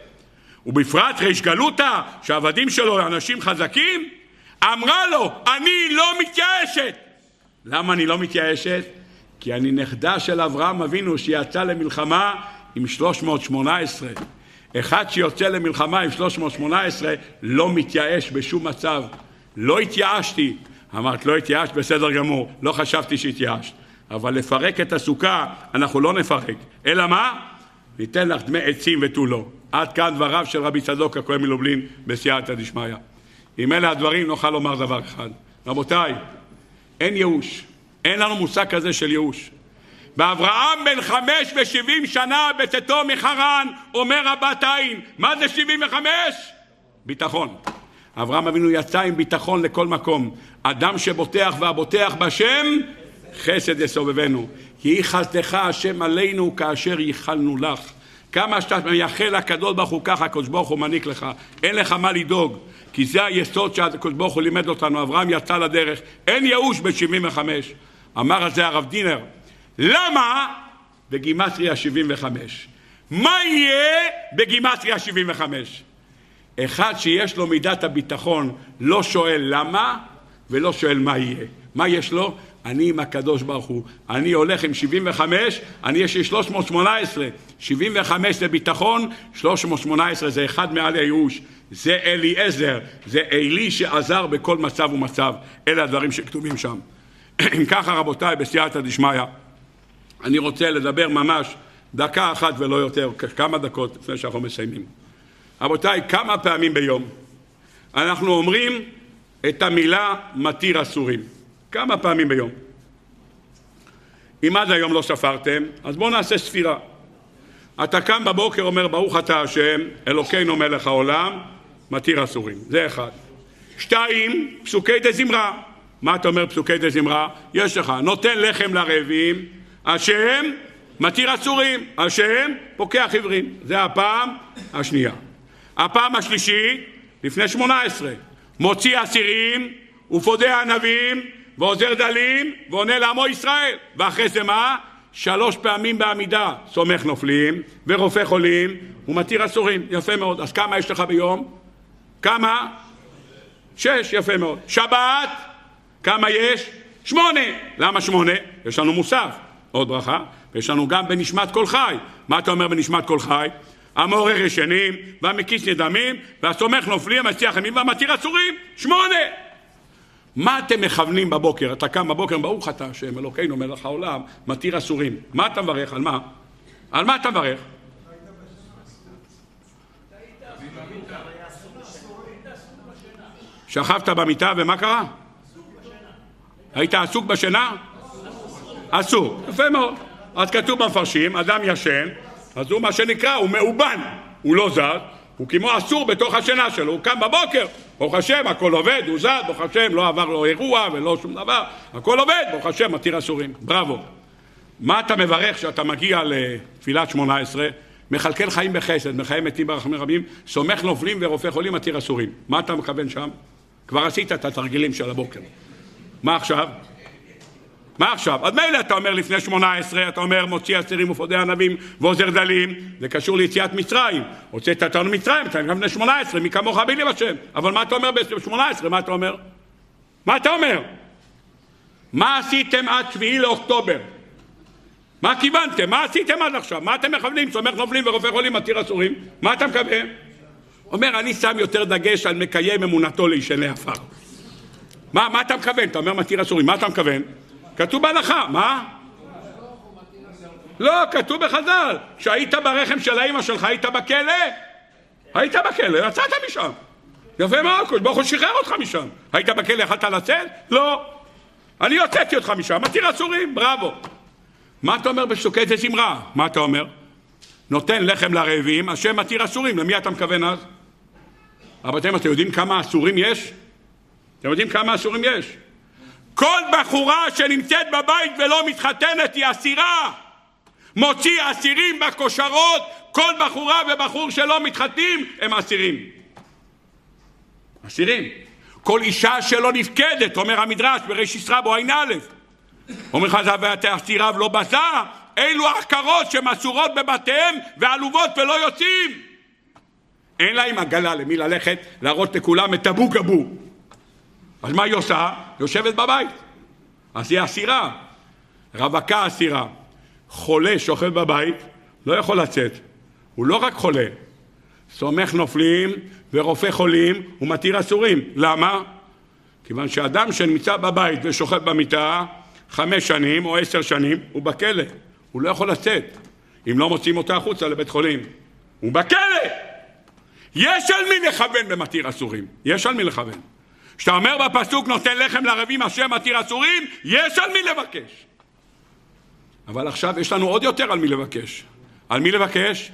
S1: ובפרט ריש גלותא, שהעבדים שלו אנשים חזקים, אמרה לו, אני לא מתייאשת. למה אני לא מתייאשת? כי אני נכדה של אברהם אבינו שיצא למלחמה עם 318. אחד שיוצא למלחמה עם 318 לא מתייאש בשום מצב. לא התייאשתי. אמרת, לא התייאשת, בסדר גמור, לא חשבתי שהתייאשת. אבל לפרק את הסוכה אנחנו לא נפרק. אלא מה? ניתן לך דמי עצים ותו לא. עד כאן דבריו של רבי צדוק הכהן מלובלין בסייעתא דשמיא. אם אלה הדברים נוכל לומר דבר אחד. רבותיי, אין ייאוש. אין לנו מושג כזה של ייאוש. ואברהם בן 75 שנה בצאתו מחרן, אומר רבת עין, מה זה 75? ביטחון. אברהם אבינו יצא עם ביטחון לכל מקום. אדם שבוטח והבוטח בשם, חסד יסובבנו. כי חסדך השם עלינו כאשר ייחלנו לך. כמה שאתה מייחל לקדוש ברוך הוא, ככה הקדוש ברוך הוא מעניק לך. אין לך מה לדאוג, כי זה היסוד שהקדוש ברוך הוא לימד אותנו. אברהם יצא לדרך, אין ייאוש ב-75. אמר על זה הרב דינר, למה בגימטריה 75? מה יהיה בגימטריה 75? אחד שיש לו מידת הביטחון לא שואל למה ולא שואל מה יהיה. מה יש לו? אני עם הקדוש ברוך הוא. אני הולך עם 75, אני יש לי 318. 75 זה ביטחון, 318 זה אחד מעל הייאוש. זה אליעזר, זה אלי שעזר בכל מצב ומצב. אלה הדברים שכתובים שם. אם ככה רבותיי, בסייעתא דשמיא, אני רוצה לדבר ממש דקה אחת ולא יותר, כמה דקות לפני שאנחנו מסיימים. רבותיי, כמה פעמים ביום אנחנו אומרים את המילה מתיר אסורים? כמה פעמים ביום? אם עד היום לא ספרתם, אז בואו נעשה ספירה. אתה קם בבוקר אומר, ברוך אתה השם, אלוקינו מלך העולם, מתיר אסורים. זה אחד. 2, פסוקי דזמרה. מה אתה אומר פסוקי דזמרה? יש לך, נותן לחם לרעבים, השם מתיר אסורים, השם פוקח עיוורים. זה הפעם השנייה. הפעם השלישית, לפני 18, מוציא אסירים ופודה ענבים ועוזר דלים ועונה לעמו ישראל. ואחרי זה מה? 3 פעמים בעמידה, סומך נופלים ורופא חולים ומתיר אסורים. יפה מאוד. אז כמה יש לך ביום? כמה? 6, יפה מאוד. שבת, כמה יש? 8. למה 8? יש לנו מוסף, עוד ברכה, ויש לנו גם בנשמת כל חי. מה אתה אומר בנשמת כל חי? המעורר ישנים והמקיס נדמים והסומך נופלים, המציח ימים והמתיר אסורים. 8. מה אתם מכוונים בבוקר? אתה קם בבוקר, ברוך אתה השם אלוקינו מלך העולם, מתיר אסורים. מה אתה מברך? על מה? על מה אתה מברך? שכבת במיטה ומה קרה? היית עסוק בשינה? אסור. יפה מאוד. אז כתוב במפרשים, אדם ישן, אז הוא מה שנקרא, הוא מאובן, הוא לא זז, הוא כמו אסור בתוך השינה שלו, הוא קם בבוקר, ברוך השם, הכל עובד, הוא זז, ברוך השם, לא עבר לו אירוע ולא שום דבר, הכל עובד, ברוך השם, מתיר אסורים. בראבו. מה אתה מברך שאתה מגיע לתפילת 18, מחלקל חיים בחסד, מחיים מתים ברחמים רבים, סומך נופלים ורופא חולים, מתיר אסורים. מה אתה מכוון שם? כבר עשית את התרגילים של הבוקר. מה עכשיו? מה עכשיו? אז מילא אתה אומר לפני 18, אתה אומר מוציא אסירים ופודי ענבים ועוזר דלים, זה קשור ליציאת מצרים. הוצאת אותנו מצרים, אתה גם לפני 18, מי כמוך בלי בשם. אבל מה אתה אומר ב-18? מה אתה אומר? מה אתה אומר? מה עשיתם עד 7 לאוקטובר? מה כיוונתם? מה עשיתם עד עכשיו? מה אתם מכוונים? סומך נופלים ורופא חולים מתיר אסורים? מה אתה מקווה? אומר, אני שם יותר דגש על מקיים אמונתו לישני עפר. מה אתה מכוון? אתה אומר מתיר אסורים, מה אתה מכוון? כתוב בהלכה, מה? לא, כתוב בחז"ל, שהיית ברחם של האמא שלך, היית בכלא? היית בכלא, יצאת משם. יפה מאוד, ברוך הוא שחרר אותך משם. היית בכלא, יכלת לצאת? לא. אני יוצאתי אותך משם, מתיר אסורים, בראבו. מה אתה אומר בפסוקי זמרה? מה אתה אומר? נותן לחם לרעבים, השם מתיר אסורים, למי אתה מכוון אז? אבל אתם יודעים כמה אסורים יש? אתם יודעים כמה אסורים יש? כל בחורה שנמצאת בבית ולא מתחתנת היא אסירה. מוציא אסירים בקושרות, כל בחורה ובחור שלא מתחתנים הם אסירים. אסירים. כל אישה שלא נפקדת, אומר המדרש בראש ישרה בו עין א', אומר חז"ל ואתה אסיריו לא בזה, אלו עקרות שמסורות בבתיהם ועלובות ולא יוצאים. אין להם עגלה למי ללכת להראות לכולם את אבו גבו. אז מה היא עושה? יושבת בבית. אז היא אסירה. רווקה אסירה. חולה שוכב בבית, לא יכול לצאת. הוא לא רק חולה. סומך נופלים ורופא חולים ומתיר אסורים. למה? כיוון שאדם שנמצא בבית ושוכב במיטה 5 שנים או 10 שנים, הוא בכלא. הוא לא יכול לצאת. אם לא מוצאים אותה החוצה לבית חולים. הוא בכלא! יש על מי לכוון במתיר אסורים. יש על מי לכוון. כשאתה אומר בפסוק נותן לחם לערבים השם מתיר אסורים, יש על מי לבקש. אבל עכשיו יש לנו עוד יותר על מי לבקש. על מי לבקש?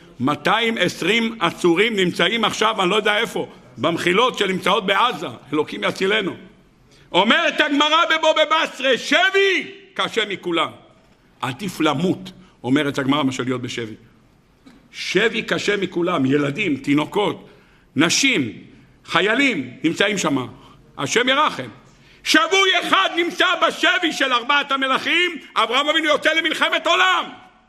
S1: 220 עצורים נמצאים עכשיו, אני לא יודע איפה, במחילות שנמצאות בעזה. אלוקים יצילנו. אומרת הגמרא בבוא בבשרה, שבי קשה מכולם. עדיף למות, אומרת הגמרא, מה להיות בשבי. שבי קשה מכולם, ילדים, תינוקות, נשים, חיילים נמצאים שם. השם ירחם. שבוי אחד נמצא בשבי של 4 המלכים, אברהם אבינו יוצא למלחמת עולם.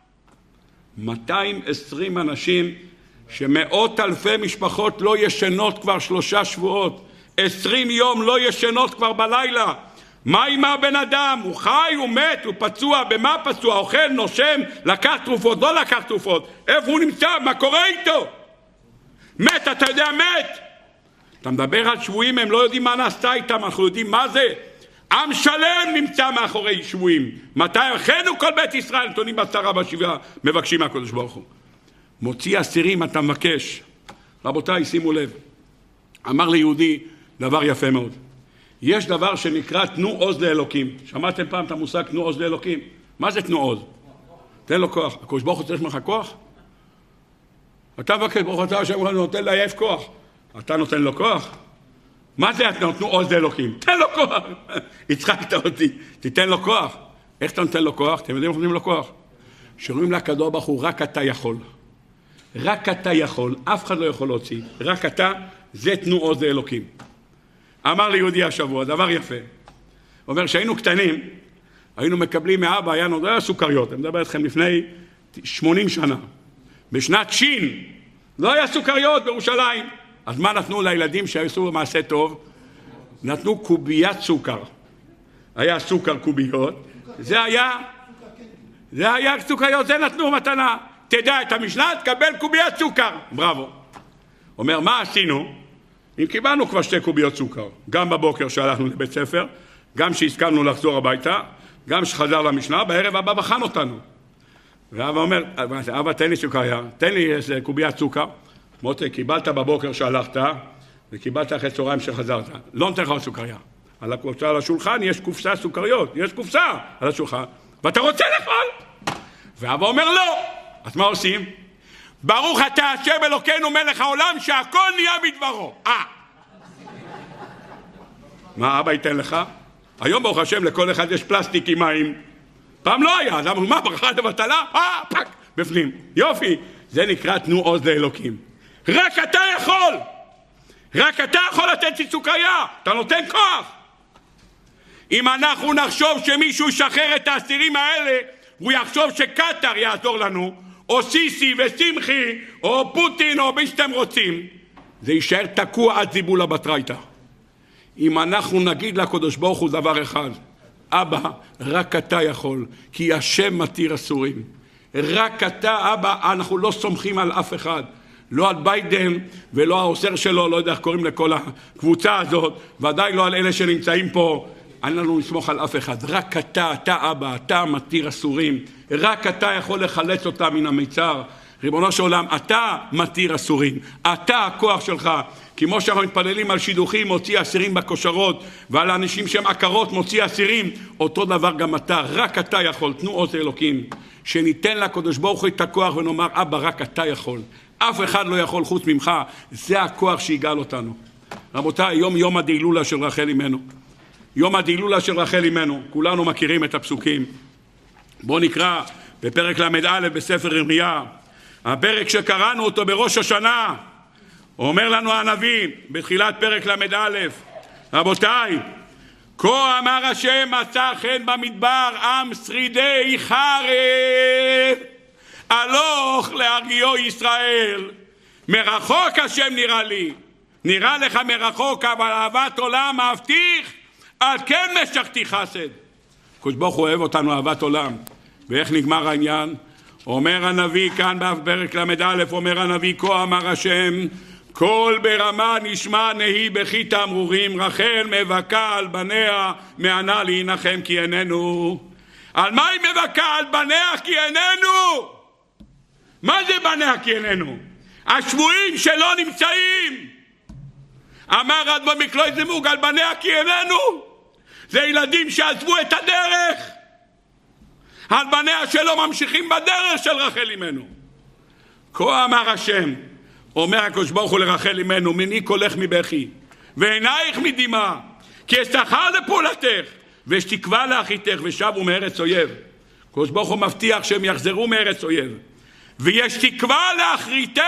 S1: 220 אנשים שמאות אלפי משפחות לא ישנות כבר 3 שבועות. 20 יום לא ישנות כבר בלילה. מה עם הבן אדם? הוא חי, הוא מת, הוא פצוע, במה פצוע? אוכל, נושם, לקח תרופות, לא לקח תרופות. איפה הוא נמצא? מה קורה איתו? מת, אתה יודע, מת. אתה מדבר על שבויים, הם לא יודעים מה נעשתה איתם, אנחנו יודעים מה זה. עם שלם נמצא מאחורי שבויים. מתי אחינו כל בית ישראל נתונים בעשרה בשבעה, מבקשים מהקדוש ברוך הוא. מוציא אסירים אתה מבקש. רבותיי, שימו לב. אמר ליהודי דבר יפה מאוד. יש דבר שנקרא תנו עוז לאלוקים. שמעתם פעם את המושג תנו עוז לאלוקים? מה זה תנו עוז? תן לו כוח. הקדוש ברוך הוא צריך ממך כוח? אתה מבקש ברוך אתה השם נותן לעייף כוח. אתה נותן לו כוח? מה זה תנו עוז לאלוקים? תן לו כוח. הצחקת אותי. תיתן לו כוח. איך אתה נותן לו כוח? אתם יודעים איך נותנים לו כוח? שרואים לקדוש ברוך הוא רק אתה יכול. רק אתה יכול. אף אחד לא יכול להוציא. רק אתה, זה תנו עוז לאלוקים. אמר ליהודי השבוע, דבר יפה. הוא אומר, שהיינו קטנים, היינו מקבלים מאבא, היה נודע סוכריות. אני מדבר אתכם לפני 80 שנה. בשנת שין, לא היה סוכריות בירושלים. אז מה נתנו לילדים שעשו מעשה טוב? נתנו קוביית סוכר. היה סוכר קוביות. זה היה סוכריות, זה נתנו מתנה. תדע את המשנה, תקבל קוביית סוכר. בראבו. אומר, מה עשינו? אם קיבלנו כבר 2 קוביות סוכר, גם בבוקר שהלכנו לבית ספר, גם שהסכמנו לחזור הביתה, גם שחזר למשנה, בערב אבא בחן אותנו. ואבא אומר, אבא תן לי סוכריה, תן לי איזה קוביית סוכר. מוטה, קיבלת בבוקר שהלכת, וקיבלת אחרי צהריים שחזרת. לא נתן לך סוכריה. על השולחן יש קופסה סוכריות, יש קופסה על השולחן, ואתה רוצה לאכול? ואבא אומר לא. אז מה עושים? ברוך אתה השם אלוקינו מלך העולם שהכל נהיה בדברו. מה אבא ייתן לך? היום ברוך השם לכל אחד יש פלסטיק עם מים. פעם לא היה, אז אמרו מה ברכה לבטלה? פק, בפנים. יופי, זה נקרא תנו עוז לאלוקים. רק אתה יכול. רק אתה יכול לתת לי סוכריה. אתה נותן כוח. אם אנחנו נחשוב שמישהו ישחרר את האסירים האלה, הוא יחשוב שקטר יעזור לנו, או סיסי ושמחי, או פוטין, או מי שאתם רוצים, זה יישאר תקוע עד זיבול הבטרייתא. אם אנחנו נגיד לקדוש ברוך הוא דבר אחד, אבא, רק אתה יכול, כי השם מתיר אסורים. רק אתה, אבא, אנחנו לא סומכים על אף אחד. לא על ביידן ולא העוזר שלו, לא יודע איך קוראים לכל הקבוצה הזאת, ודאי לא על אלה שנמצאים פה. אין לנו לסמוך על אף אחד. רק אתה אבא, אתה מתיר אסורים. רק אתה יכול לחלץ אותם מן המיצר. ריבונו של עולם, אתה מתיר אסורים. אתה הכוח שלך. כמו שאנחנו מתפללים על שידוכים, מוציא אסירים בכושרות, ועל האנשים שהם עקרות מוציא אסירים, אותו דבר גם אתה. רק אתה יכול. תנו עוז אלוקים. שניתן לקדוש ברוך הוא את הכוח ונאמר, אבא, רק אתה יכול. אף אחד לא יכול חוץ ממך. זה הכוח שיגאל אותנו. רבותיי, יום הדילולה של רחל אמנו. יום הדילולה של רחל אמנו. כולנו מכירים את הפסוקים. בואו נקרא בפרק ל"א בספר ירמיה. הפרק שקראנו אותו בראש השנה. אומר לנו הנביא בתחילת פרק ל"א. רבותיי, כה אמר השם מצא חן במדבר עם שרידי חרב. הלוך להרגיעו ישראל. מרחוק השם נראה לי. נראה לך מרחוק, אבל אהבת עולם מבטיח, על כן משכתי חסד. הקדוש ברוך הוא אוהב אותנו אהבת עולם. ואיך נגמר העניין? אומר הנביא כאן בפרק ל"א, אומר הנביא, כה אמר השם, כל ברמה נשמע נהי בכי תמרורים, רחל מבכה על בניה, מענה להנחם כי איננו. על מה היא מבכה? על בניה כי איננו. מה זה בניה כי איננו? השבויים שלא נמצאים. אמר אדמו"ר מקלויזנבורג על בניה כי איננו. זה ילדים שעזבו את הדרך. על בניה שלא ממשיכים בדרך של רחל אמנו. כה אמר השם, אומר הקדוש ברוך הוא לרחל אמנו, מני קולך מבכי ועינייך מדמעה, כי אשכר לפעולתך ויש תקווה לאחיתך ושבו מארץ אויב. הקדוש ברוך הוא מבטיח שהם יחזרו מארץ אויב, ויש תקווה לאחריתך.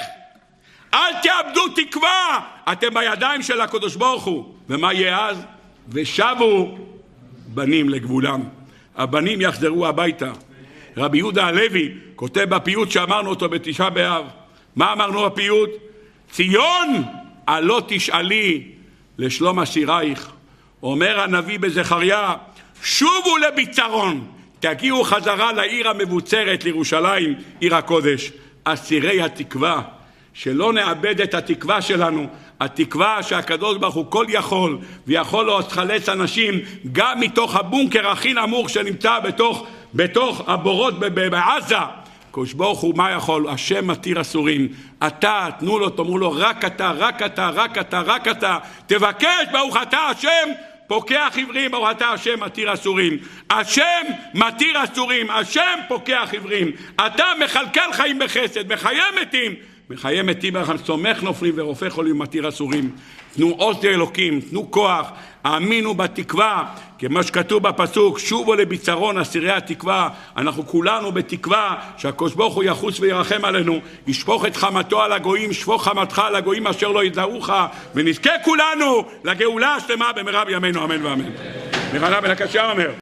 S1: אל תאבדו תקווה, אתם בידיים של הקדוש ברוך הוא. ומה יהיה אז? ושבו בנים לגבולם. הבנים יחזרו הביתה. רבי יהודה הלוי כותב בפיוט שאמרנו אותו בתשעה באב. מה אמרנו בפיוט? ציון הלא תשאלי לשלום אסירייך. אומר הנביא בזכריה, שובו לביצרון, תגיעו חזרה לעיר המבוצרת, לירושלים, עיר הקודש. אסירי התקווה, שלא נאבד את התקווה שלנו, התקווה שהקדוש ברוך הוא כל יכול, ויכול לחלץ אנשים גם מתוך הבונקר הכי נמוך שנמצא בתוך הבורות בעזה. הקדוש ברוך הוא מה יכול? השם מתיר אסורים. אתה, תנו לו, תאמרו לו, רק אתה, רק אתה, רק אתה, רק אתה. תבקש, ברוך אתה השם, פוקח עברים, ברוך אתה השם מתיר אסורים. השם מתיר אסורים, השם פוקח עברים. אתה מחלקל חיים בחסד, מחיה מתים. מחיה מתים, סומך נופלים ורופא חולים מתיר אסורים. תנו עוז לאלוקים, תנו כוח, האמינו בתקווה, כמו שכתוב בפסוק, שובו לביצרון אסירי התקווה. אנחנו כולנו בתקווה שהקדוש ברוך הוא יחוס וירחם עלינו, ישפוך את חמתו על הגויים, שפוך חמתך על הגויים אשר לא ידעוך, ונזכה כולנו לגאולה השלמה במהרה בימינו אמן ואמן. נכנע בן הקשה אומר